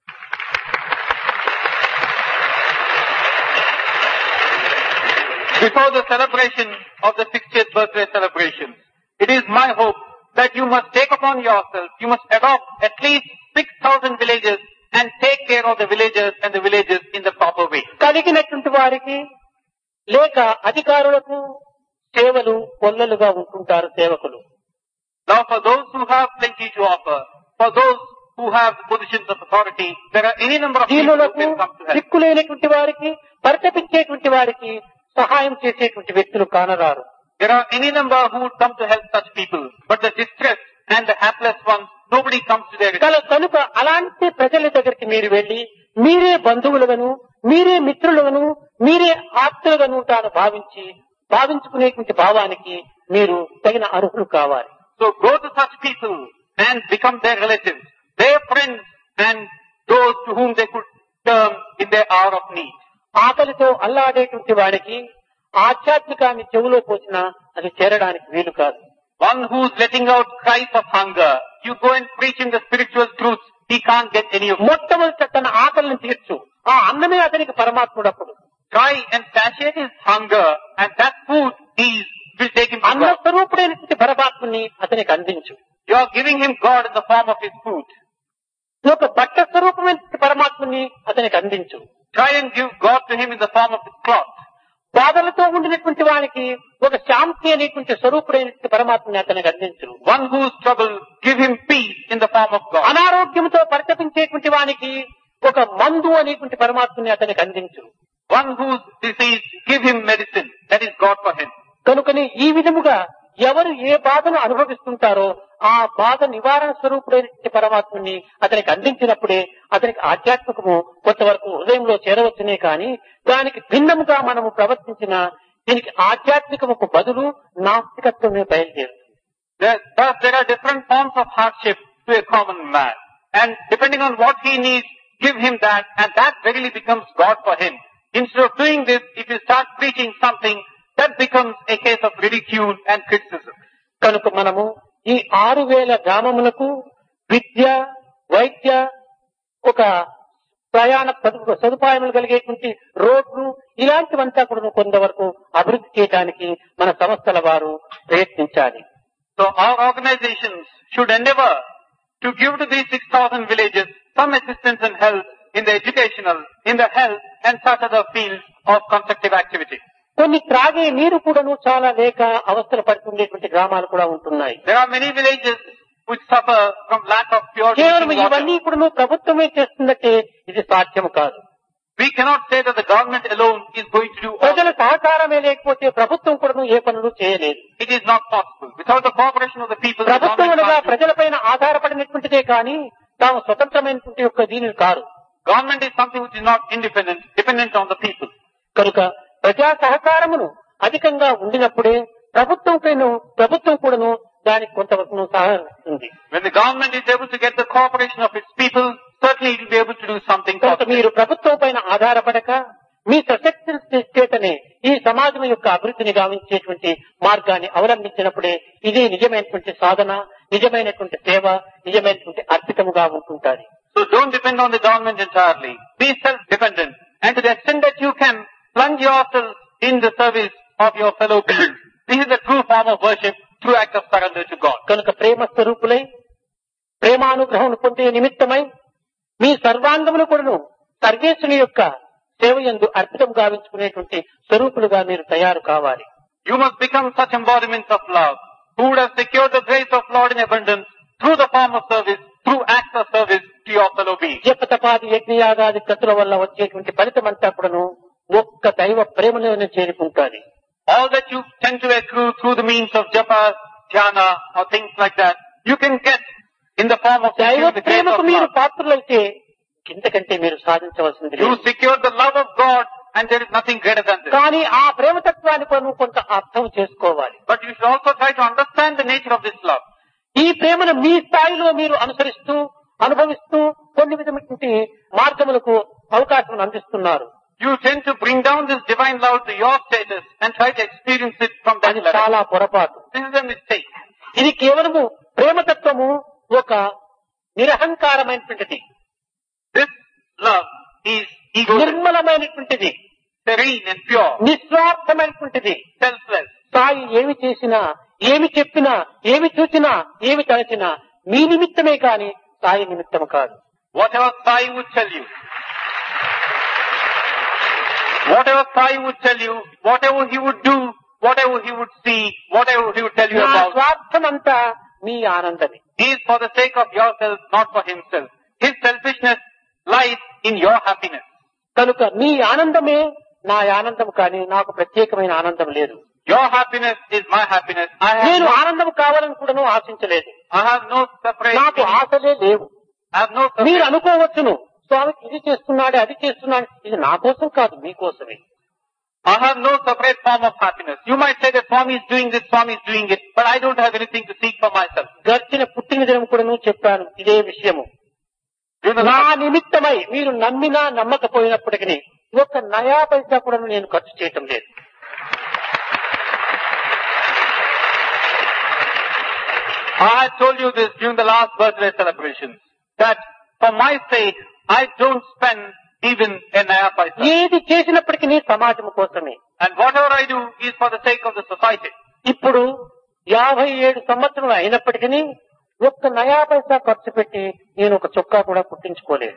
Before the celebration of the sixtieth birthday celebration, it is my hope that you must take upon yourself, you must adopt at least six thousand villages and take care of the villagers and the villages in the proper way.
కలిగినటువంటి వారికి లేక అధికారులకు సేవలు కొల్లలుగా ఉంటుంటారు సేవకులు.
Now for those who have plenty to offer, for those who have positions of authority, there are any number of people who
దీనులకు
can come to help.
దిక్కులేనటువంటి వారికి, పరితపించేటువంటి వారికి సహాయం చేసేటువంటి వ్యక్తులు కానరారు.
There are any number who would come to help such people, but the distressed and the hapless ones, nobody comes to their rescue.
కనుక అలాంటి ప్రజల దగ్గరికి మీరు వెళ్లి మీరే బంధువులుగాను, మీరే మిత్రులుగాను, మీరే ఆప్తులుగాను తాను భావించి భావించుకునేటువంటి భావానికి మీరు తగిన అర్హులు కావాలి.
So go to such people and become their relatives, their friends, and those to whom they could turn in their hour of need.
ఆకలితో అల్లాడేటువంటి వాడికి ఆధ్యాత్మికాన్ని చెవులో పోసినా అది చేరడానికి వీలు కాదు.
One who's letting out cries of hunger, you go and preach him the spiritual truths, he can't get any of it.
మొట్టమొదట తన ఆకలిని తీర్చు, ఆ అన్నమే అతనికి పరమాత్ముడప్పుడు.
Try and satiate his hunger, and that food is will take him to
అన్న
God.
స్వరూపుడైనటువంటి పరమాత్ముని అతనికి అందించు.
You are giving him God in the form of his food.
ఒక బట్ట స్వరూపమైనటువంటి పరమాత్ముని అతనికి అందించు.
Try and give God to him in the form of his cloth.
బాధలతో ఉండినటువంటి వానికి ఒక శాంతి అనేటువంటి స్వరూపుడైనటువంటి పరమాత్మని అతనికి అందించు.
One who is troubled, give him peace in the form of God.
అనారోగ్యంతో పరితపించేటువంటి వానికి ఒక మందు అనేటువంటి పరమాత్మని అతనికి అందించు.
One who is diseased, give him medicine. That is God for him.
కనుకని ఈ విధముగా ఎవరు ఏ బాధను అనుభవిస్తుంటారో ఆ బాధ నివారణ స్వరూపుడైన పరమాత్మని అతనికి అందించినప్పుడే అతనికి ఆధ్యాత్మికము కొంతవరకు హృదయంలో చేరవచ్చునే కానీ దానికి భిన్నముగా మనము ప్రవర్తించిన దీనికి ఆధ్యాత్మికముకు బదులు నాస్తికత్వమే బయలుదేరుతుంది.
There, thus there are different forms of hardship to a common man. And depending on what he needs, give him that, and that verily becomes God for him. Instead of doing this, if you start preaching something, that becomes a case of ridicule and criticism.
కనుక మనము ఈ ఆరు వేల గ్రామములకు విద్య, వైద్య, ఒక ప్రయాణ సదుపాయములు కలిగేటువంటి రోడ్లు ఇలాంటివంతా కూడా కొంతవరకు అభివృద్ధి చేయడానికి మన సంస్థల వారు ప్రయత్నించాలి.
So our organizations should endeavor to give to these six thousand villages some assistance in health, in the educational, in the health and such other fields of constructive activity.
కొన్ని త్రాగే నీరు కూడాను చాలా లేక అవస్థలు పడుతుండేటువంటి గ్రామాలు కూడా ఉంటున్నాయి.
There are many villages which suffer from lack of pure
కేవలం
drinking
ఇవన్నీ
water.
కూడా ప్రభుత్వమే చేస్తుందంటే ఇది సాధ్యము కాదు.
We cannot say that the government alone is going to do all.
ప్రజల సహకారమే లేకపోతే ప్రభుత్వం కూడా ఏ పనులు చేయలేదు.
It is not possible. Without the cooperation of the people, the
ప్రభుత్వం
government
అనగా
can't do.
ప్రజలపైన ఆధారపడినటువంటిదే కానీ తాము స్వతంత్రమైనటువంటి యొక్క దీనిని కాదు.
Government is something which is not independent, dependent on the people.
కనుక ప్రజా సహకారమును అధికంగా ఉండినప్పుడే ప్రభుత్వం పైన ప్రభుత్వం కూడాను దానికి కొంతవరకు సహకరిస్తుంది.
When the government is able to get the cooperation of its people, certainly it will be able to do something
కనుక
positive.
మీరు ప్రభుత్వం పైన ఆధారపడక మీ సశక్తి చేతనే ఈ సమాజం యొక్క అభివృద్ధిని గావించేటువంటి మార్గాన్ని అవలంబించినప్పుడే ఇది నిజమైనటువంటి సాధన, నిజమైనటువంటి సేవ, నిజమైనటువంటి అర్పితముగా ఉంటుంటారు.
So don't depend on the government entirely. Be self-dependent. And to the extent that you can plunge yourself in the service of your fellow beings. This is the true form of worship, true act of surrender to God.
కనుక ప్రేమ స్వరూపులై ప్రేమానుగ్రహం పొందే నిమిత్తమై మీ సర్వాంగమును కూడాను సర్వేశ్వరుని యొక్క సేవ యందు అర్పితం గావించుకునేటువంటి స్వరూపులుగా మీరు తయారు కావాలి.
You must become such embodiments of love, who would have secured the grace of Lord in abundance through the form of service, through acts of service to your fellow beings.
జపతపాది యజ్ఞయాగాది కతుల వల్ల వచ్చేటువంటి ఫలితం అంతా కూడాను ఒక్క దైవ ప్రేమలోనే చేరుకుంటాది.
All that you tend to accrue through the means of japa, dhyana or things like that, you can get in the form of
దైవ
securing the grace
ప్రేమకు
of
మీరు
love.
పాత్రులైతే ఇంతకంటే మీరు సాధించవలసింది
You
లేదు.
secure the love of God and there is nothing greater than this.
కానీ ఆ ప్రేమతత్వాన్ని మనం కొంత అర్థం చేసుకోవాలి.
But you should also try to understand the nature of this love.
ఈ ప్రేమను మీ స్థాయిలో మీరు అనుసరిస్తూ అనుభవిస్తూ కొన్ని విధమైనటువంటి మార్గములకు అవకాశం అందిస్తున్నారు.
You tend to bring down this divine love to your status and try to experience it from that
అది
level.
చాలా పొరపాటు.
This is a mistake.
ఇది కేవలము ప్రేమతత్వము ఒక నిరహంకారమైనటువంటిది,
This love is egoistic,
నిర్మలమైనటువంటిది,
serene and pure,
నిస్వార్థమైనటువంటిది.
selfless.
Sai ఏమి చేసినా, ఏమి చెప్పినా, ఏమి చూచినా, ఏమి తలచినా మీ నిమిత్తమే కాని సాయి నిమిత్తము కాదు.
Whatever Sai would tell you, whatever Sai would tell you, whatever he would do, whatever he would see, whatever he would tell you
నా
about,
స్వార్థమంతా మీ ఆనందమే.
he is for the sake of yourself, not for himself. His selfishness lies in your happiness.
కనుక మీ ఆనందమే నా ఆనందం కానీ నాకు ప్రత్యేకమైన ఆనందం లేదు.
Your happiness is my happiness. I have
నేను
no,
ఆనందం కావాలని కూడా ఆశించలేదు.
I have no separate
నాకు
meaning.
ఆశలే లేవు.
I have no
మీరు
separate.
అనుకోవచ్చును స్వామికి ఇది చేస్తున్నాడు అది చేస్తున్నాడు, ఇది నా కోసం కాదు మీకోసమే.
I have no separate form of happiness. You might say that Swami is doing this, Swami is doing it, but I don't have anything to seek for myself.
గడిచిన పుట్టిన దినం కూడా చెప్పాను ఇదే విషయము.
Do the
నా
last,
నిమిత్తమై మీరు నమ్మినా నమ్మకపోయినప్పటికీ ఒక నయా పైసా కూడా నేను ఖర్చు చేయటం లేదు.
I had told you this during the last birthday celebrations, that for my sake, I don't spend even a naya paisa.
ఏది చేసినప్పటికీ సమాజం కోసమే.
And whatever I do is for the sake of the society.
ఇప్పుడు యాభై ఏడు సంవత్సరాలు అయినప్పటికీ ఒక్క నయా పైసా ఖర్చు పెట్టి నేను ఒక చొక్కా కూడా కుట్టించుకోలేదు.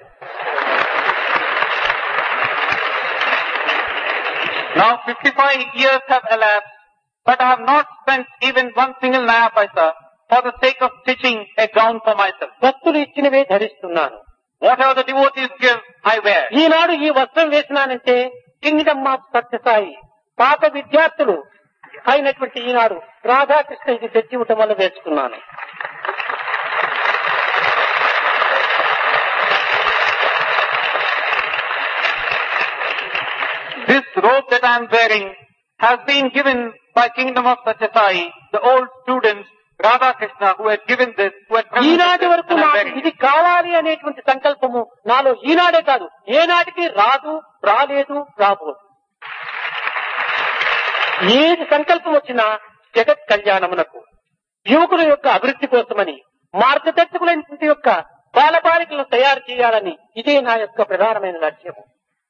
Now fifty-five years have elapsed, but I have not spent even one single naya paisa for the sake of stitching a gown for myself.
భక్తులు ఇచ్చినవే ధరిస్తున్నాను.
Whatever the devotees give, I wear.
ఈనాడు ఈ వస్త్రం వేసినానంటే కింగ్డమ్ ఆఫ్ సత్యసాయి పాత విద్యార్థులు అయినటువంటి ఈనాడు రాధాకృష్ణ ఇది తెచ్చి ఇవ్వటం వల్ల వేసుకున్నాను.
This robe that I am wearing has been given by Kingdom of Satyasai, the old students, Radha Krishna, who had given this, who had presented
ఈనాటి
this,
వరకు
and I am
నాకు
wearing
ఇది
it.
కావాలి అనేటువంటి సంకల్పము నాలో ఈనాడే కాదు ఏనాటికి రాదు, రాలేదు, రాబోదు. ఏది సంకల్పం వచ్చినా జగత్ కళ్యాణమునకు యువకుల యొక్క అభివృద్ధి కోసమని మార్గదర్శకులైనటువంటి యొక్క బాలబాలికలను తయారు చేయాలని ఇదే నా యొక్క ప్రధానమైన లక్ష్యము.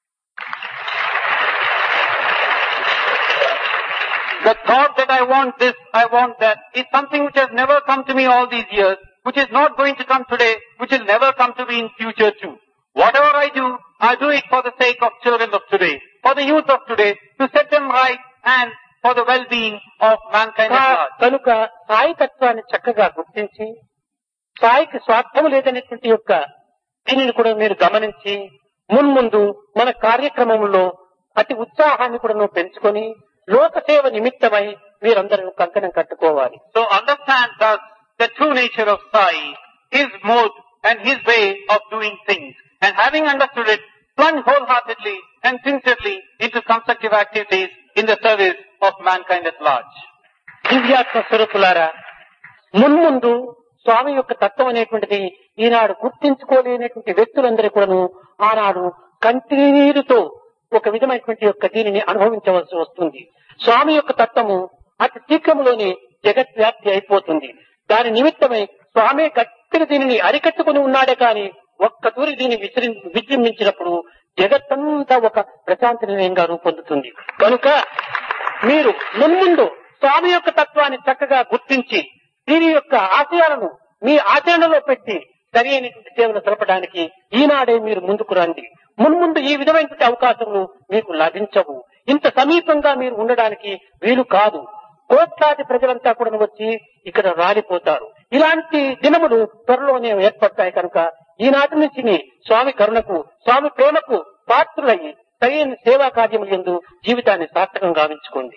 The thought that I want this, I want that, is something which has never come to me all these years, which is not going to come today, which will never come to me in future too. Whatever I do, I do it for the sake of children of today, for the youth of today, to set them right and for the well-being of mankind at large.
కనుక సాయి తత్వాన్ని చక్కగా గుర్తించి సాయికి స్వార్థము లేదనేటువంటి యొక్క దీనిని కూడా మీరు గమనించి మున్ముందు మన కార్యక్రమంలో అతి ఉత్సాహాన్ని కూడా పెంచుకొని లోక సేవ నిమిత్తమై మీరందరూ కంకణం కట్టుకోవాలి.
So understand thus the true nature of Sai, his mode and his way of doing things. And having understood it, plunge wholeheartedly and sincerely into constructive activities in the service of mankind at large.
దివ్యాత్మ స్వరూపులారా, మున్ముందు స్వామి యొక్క తత్వం అనేటువంటిది ఈనాడు గుర్తించుకోలేనటువంటి వ్యక్తులందరూ కూడాను ఆనాడు కంటినీరుతో ఒక విధమైనటువంటి యొక్క దీనిని అనుభవించవలసి వస్తుంది. స్వామి యొక్క తత్వము అతి శీఘ్రంలోనే జగద్వ్యాప్తి అయిపోతుంది. దాని నిమిత్తమై స్వామి గట్టిగా దీనిని అరికట్టుకుని ఉన్నాడే కానీ ఒక్క తూరి దీన్ని విజృ విజృంభించినప్పుడు జగత్తంతా ఒక ప్రశాంతి నిలయంగా రూపొందుతుంది. కనుక మీరు మున్ముందు స్వామి యొక్క తత్వాన్ని చక్కగా గుర్తించి దీని యొక్క ఆశయాలను మీ ఆచరణలో పెట్టి సరి అయినటువంటి సేవలు జరపడానికి ఈనాడే మీరు ముందుకు రండి. మున్ముందు ఈ విధమైనటువంటి అవకాశములు మీకు లభించవు. ఇంత సమీపంగా మీరు ఉండడానికి వీలు కాదు. కోట్లాది ప్రజలంతా కూడా వచ్చి ఇక్కడ రాలిపోతారు. ఇలాంటి దినములు త్వరలోనే ఏర్పడతాయి. కనుక ఈనాటి నుంచి స్వామి కరుణకు, స్వామి ప్రేమకు పాత్రులయ్యి సరైన సేవా కార్యముల యందు జీవితాన్ని సార్థకం గావించుకోండి.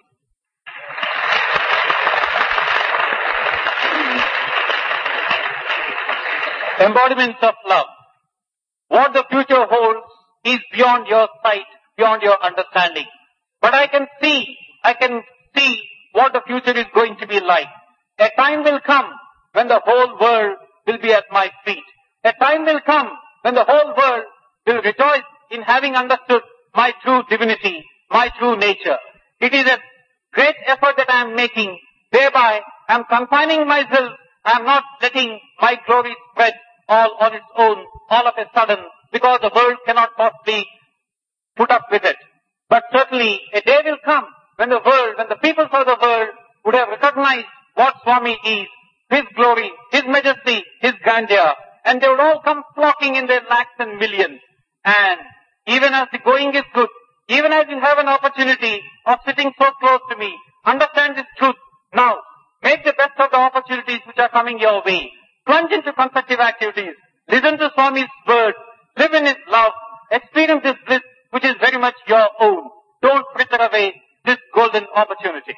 Embodiments of love. What the future holds is beyond your sight, beyond your understanding. But I can see, I can see what the future is going to be like. A time will come when the whole world will be at my feet. A time will come when the whole world will rejoice in having understood my true divinity, my true nature. It is a great effort that I am making. Thereby, I am confining myself. I am not letting my glory spread all on its own, all of a sudden, because the world cannot possibly put up with it. But certainly, a day will come when the world, when the peoples of the world would have recognized what Swami is, His glory, His majesty, His grandeur, and they would all come flocking in their lakhs and millions. And even as the going is good, even as you have an opportunity of sitting so close to me, understand this truth now. Make the best of the opportunities which are coming your way. Plunge into constructive activities. Listen to Swami's words. Live in His love. Experience His bliss, which is very much your own. Don't fritter away this golden opportunity.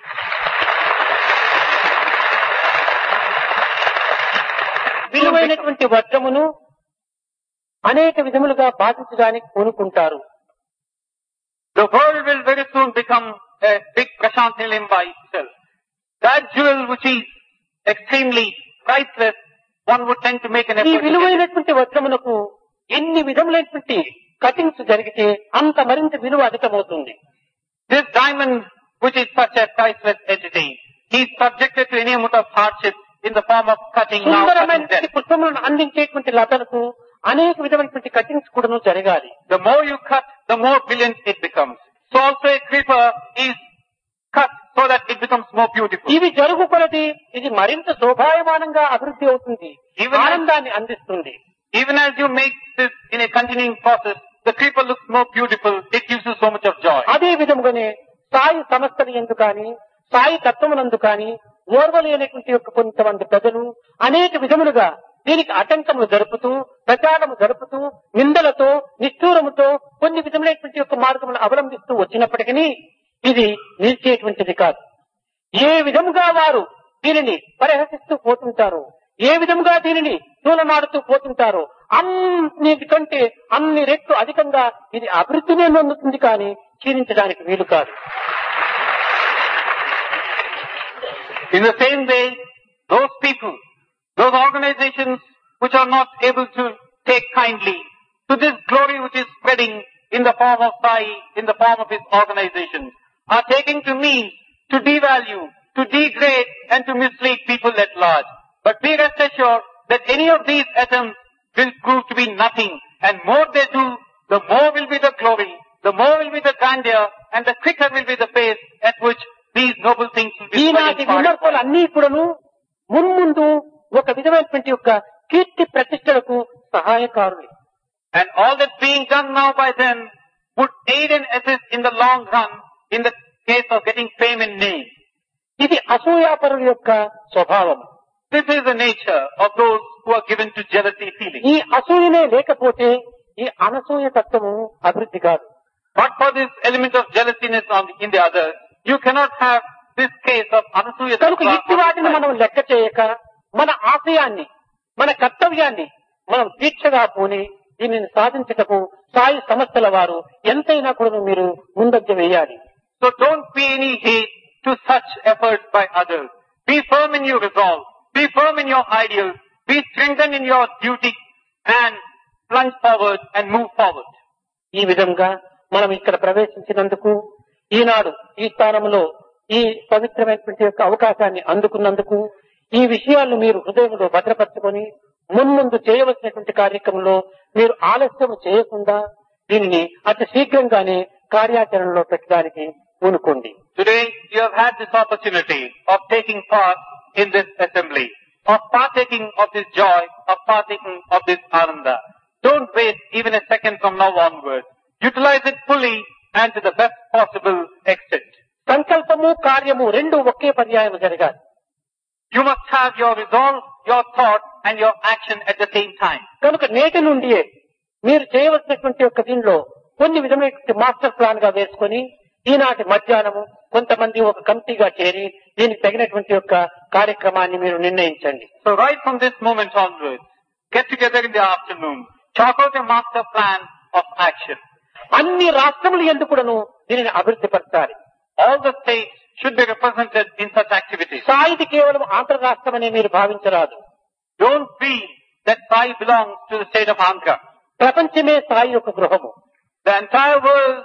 విలువైనటువంటి వజ్రమును అనేక విధములుగా బాధించడానికి పూనుకుంటారు.
The world will very soon become a big Prashant Nilayam by itself. That jewel which is extremely priceless, one would tend to make an
ఈ
effort to get it.
విలువైనటువంటి వజ్రమునకు ఎన్ని విధములైనటువంటి cuttings జరిగితే అంత మరింత విలువ అధికమవుతుంది.
This diamond, which is such a priceless entity, he is subjected to any amount of hardship in the form of cutting now, cutting
సుందరమైనటువంటి
then.
పుష్పములను అందించేటువంటి లతలకు అనేక విధమైనటువంటి కటింగ్స్ కూడా జరగాలి.
The more you cut, the more brilliant it becomes. So also a creeper is cut so that it becomes more beautiful.
ఇవి జరుగు కొలది ఇది మరింత శోభాయమానంగా అభివృద్ధి అవుతుంది,
Even as-
ఆనందాన్ని అందిస్తుంది.
Even as you make this in a continuing process, the creeper looks more beautiful, it gives you so much of joy.
అదే విధముగానే సాయి సంస్థలు ఎందు కానీ సాయి తత్వమునందు కానీ ఓర్వలేనటువంటి యొక్క కొంతమంది ప్రజలు అనేక విధములుగా దీనికి ఆటంకములు జరుపుతూ ప్రచారము జరుపుతూ నిందలతో నిష్ఠూరముతో కొన్ని విధములైనటువంటి యొక్క మార్గములు అవలంబిస్తూ వచ్చినప్పటికీ ఇది నిలిచేటువంటిది కాదు. ఏ విధముగా వారు దీనిని పరిహసిస్తూ పోతుంటారో, ఏ విధముగా దీనిని తూలనాడుతూ పోతుంటారో అన్నిటికంటే అన్ని రెట్లు అధికంగా ఇది అభివృద్ధినే నొందుతుంది కానీ క్షీణించడానికి వీలు కాదు.
In the same way, those people, those organizations which are not able to take kindly to this glory which is spreading in the form of Sai, in the form of his organizations, are taking to means to devalue, to degrade and to mislead people at large. But be rest assured that any of these attempts will prove to be nothing, and more they do, the more will be the glory, the more will be the grandeur, and the quicker will be the pace at which these noble things will be
ఈనాటి
spread and
విమర్శలు అన్నీ కూడాను మున్ముందు ఒక విధమైనటువంటి యొక్క కీర్తి ప్రతిష్టలకు సహాయకారులు.
And all that's being done now by them would aid and assist in the long run in the case of getting fame and name.
ఇది అసూయాపరుల యొక్క స్వభావం.
This is the nature of those who are given to jealousy feeling.
ఈ అసూయనే లేకపోతే ఈ అనసూయ తత్వము అభివృద్ధి కాదు.
But for this element of jealousiness on the, in the others, you cannot have this case of anasuya.
కనుక ఇట్టి వాటిని మనం లెక్క చేయక మన ఆశయాన్ని, మన కర్తవ్యాన్ని మనం దీక్షగా పోని దీనిని సాధించటకు సాయి సంస్థల వారు ఎంతైనా కూడా మీరు ముందంజ వేయాలి.
So don't pay any heed to such efforts by others. Be firm in your resolve. Be firm in your ideals. Be strengthened in your duty and plunge forward and move forward.
ఈ విధంగా మనం ఇక్కడ ప్రవేశించినందుకు, ఈనాడు ఈ స్థానంలో ఈ పవిత్రమైనటువంటి యొక్క అవకాశాన్ని అందుకున్నందుకు, ఈ విషయాలను మీరు హృదయంలో భద్రపరచుకొని మున్ముందు చేయవలసినటువంటి కార్యక్రమంలో మీరు ఆలస్యం చేయకుండా దీనిని అతి శీఘ్రంగానే కార్యాచరణలో పెట్టడానికి పూనుకోండి.
Today you have had this opportunity of taking part in this assembly, of partaking of this joy, of partaking of this ananda. Don't waste even a second from now onwards. Utilize it fully and to the best possible extent.
సంకల్పము కార్యము రెండు ఒకే పర్యాయం జరగాలి.
You must have your resolve, your thought and your action at the same time.
కనుక నేటి నుండియే మీరు చేయవలసినటువంటి యొక్క దీనిలో కొన్ని విధమైనటువంటి మాస్టర్ ప్లాన్ గా వేసుకొని ఈనాటి మధ్యాహ్నము కొంతమంది ఒక కమిటీగా చేరి దీనికి తగినటువంటి యొక్క కార్యక్రమాన్ని మీరు నిర్ణయించండి.
So right from this moment onwards, get together in the afternoon, chalk out a master plan of action.
అన్ని రాష్ట్రములు ఎందుకు కూడాను దీనిని అభివృద్ధి పరచాలి.
All the states should be represented in such activities.
సాయిది కేవలం ఆంధ్ర రాష్ట్రమని మీరు భావించరాదు.
Don't feel that Sai belongs to the state of Andhra.
ప్రపంచమే సాయి యొక్క గృహము.
The entire world,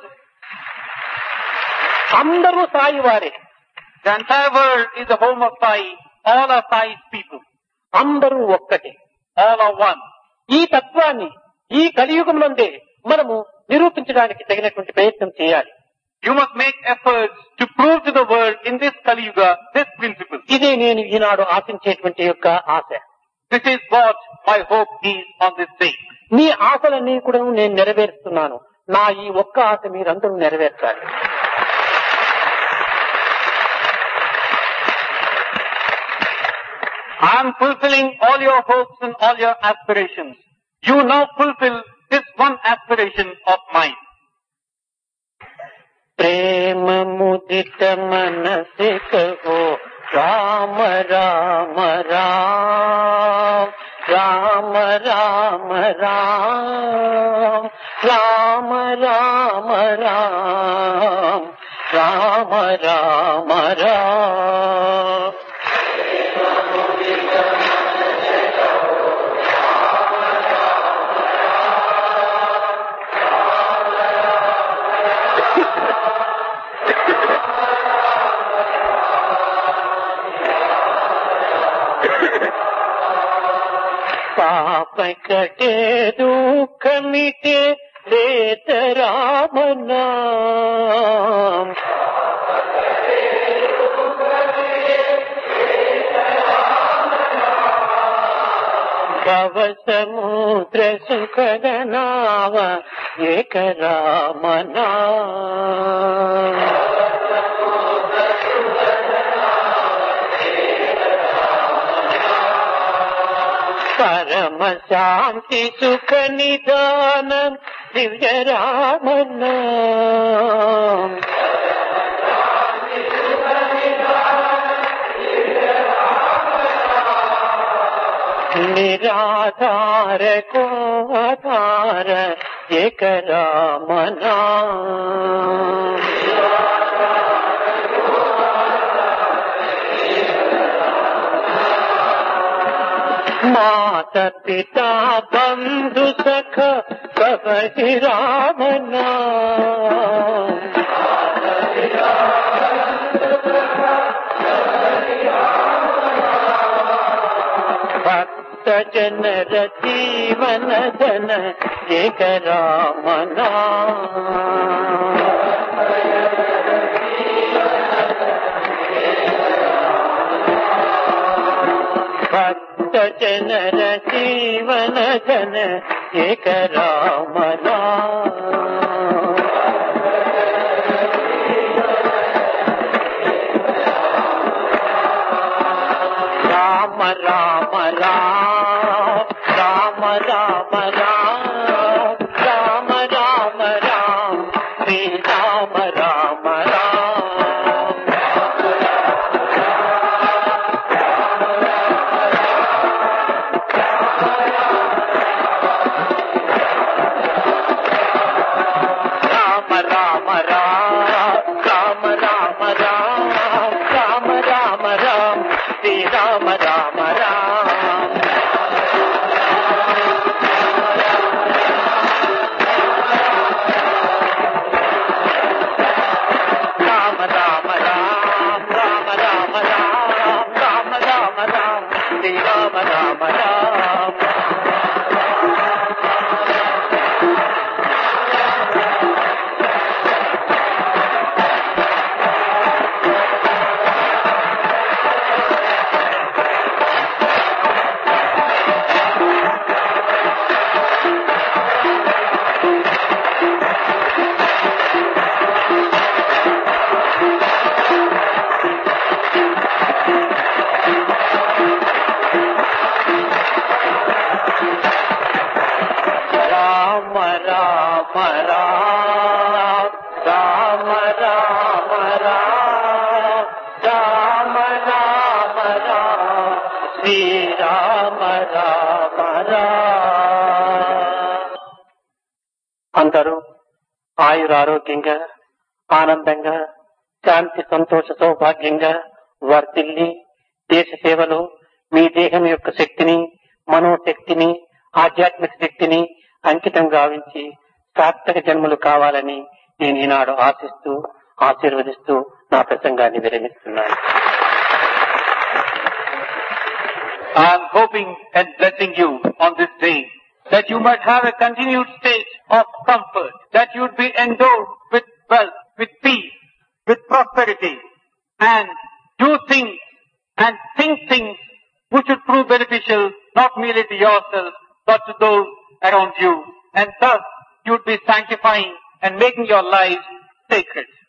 అందరూ సాయి వారే.
the entire world is the home of Sai. All are Sai's people.
అందరూ ఒక్కటే.
All are one.
ఈ తత్వాన్ని ఈ కలియుగంలోనే మనము నిరూపించడానికి తగినటువంటి ప్రయత్నం చేయాలి.
You must make efforts to prove to the world in this Kali Yuga this principle.
ఇదే నేను ఈనాడు ఆశించేటువంటి యొక్క ఆశ.
This is what my hope is on this day.
మీ ఆశలన్నీ కూడా నేను నెరవేరుస్తున్నాను. నా ఈ ఒక్క ఆశ మీరందరూ నెరవేర్చాలి.
I am fulfilling all your hopes and all your aspirations. You now fulfill this one aspiration of mine.
प्रेम मुदित मन से कहो राम राम राम राम राम राम राम राम राम राम राम राम पाप कटे दुख मिटे लेत राम नाम भव समुद्र सुख नाव एक राम नाम परम शांति सुख निदान दिव्य राम नाम निराधार को आधार एक राम नाम। माता पिता बंधु सख सब ही राम नाम। भक्त जन जीवन धन एक राम नाम। भक्त जन जीवन धन एक राम नाम। राम राम राम राम राम राम राम राम राम श्री राम राम राम। राम राम राम राम राम राम राम राम राम श्री राम राम राम। राम राम राम राम राम राम राम राम राम श्री राम राम राम। राम राम राम राम राम राम राम राम राम श्री राम राम राम। అందరూ ఆయురారోగ్యంగా ఆనందంగా శాంతి సంతోష సౌభాగ్యంగా వర్ధిల్లి దేశ సేవలో మీ దేహం యొక్క శక్తిని మనోశక్తిని ఆధ్యాత్మిక శక్తిని అంకితం గావించి సార్థక జన్మలు కావాలని నేను ఈనాడు ఆశిస్తూ ఆశీర్వదిస్తూ నా ప్రసంగాన్ని విరమిస్తున్నాను.
I am hoping and blessing you on this day that you might have a continued state of comfort, that you would be endowed with wealth, with peace, with prosperity, and do things and think things which would prove beneficial not merely to yourself but to those around you, and thus you would be sanctifying and making your lives sacred.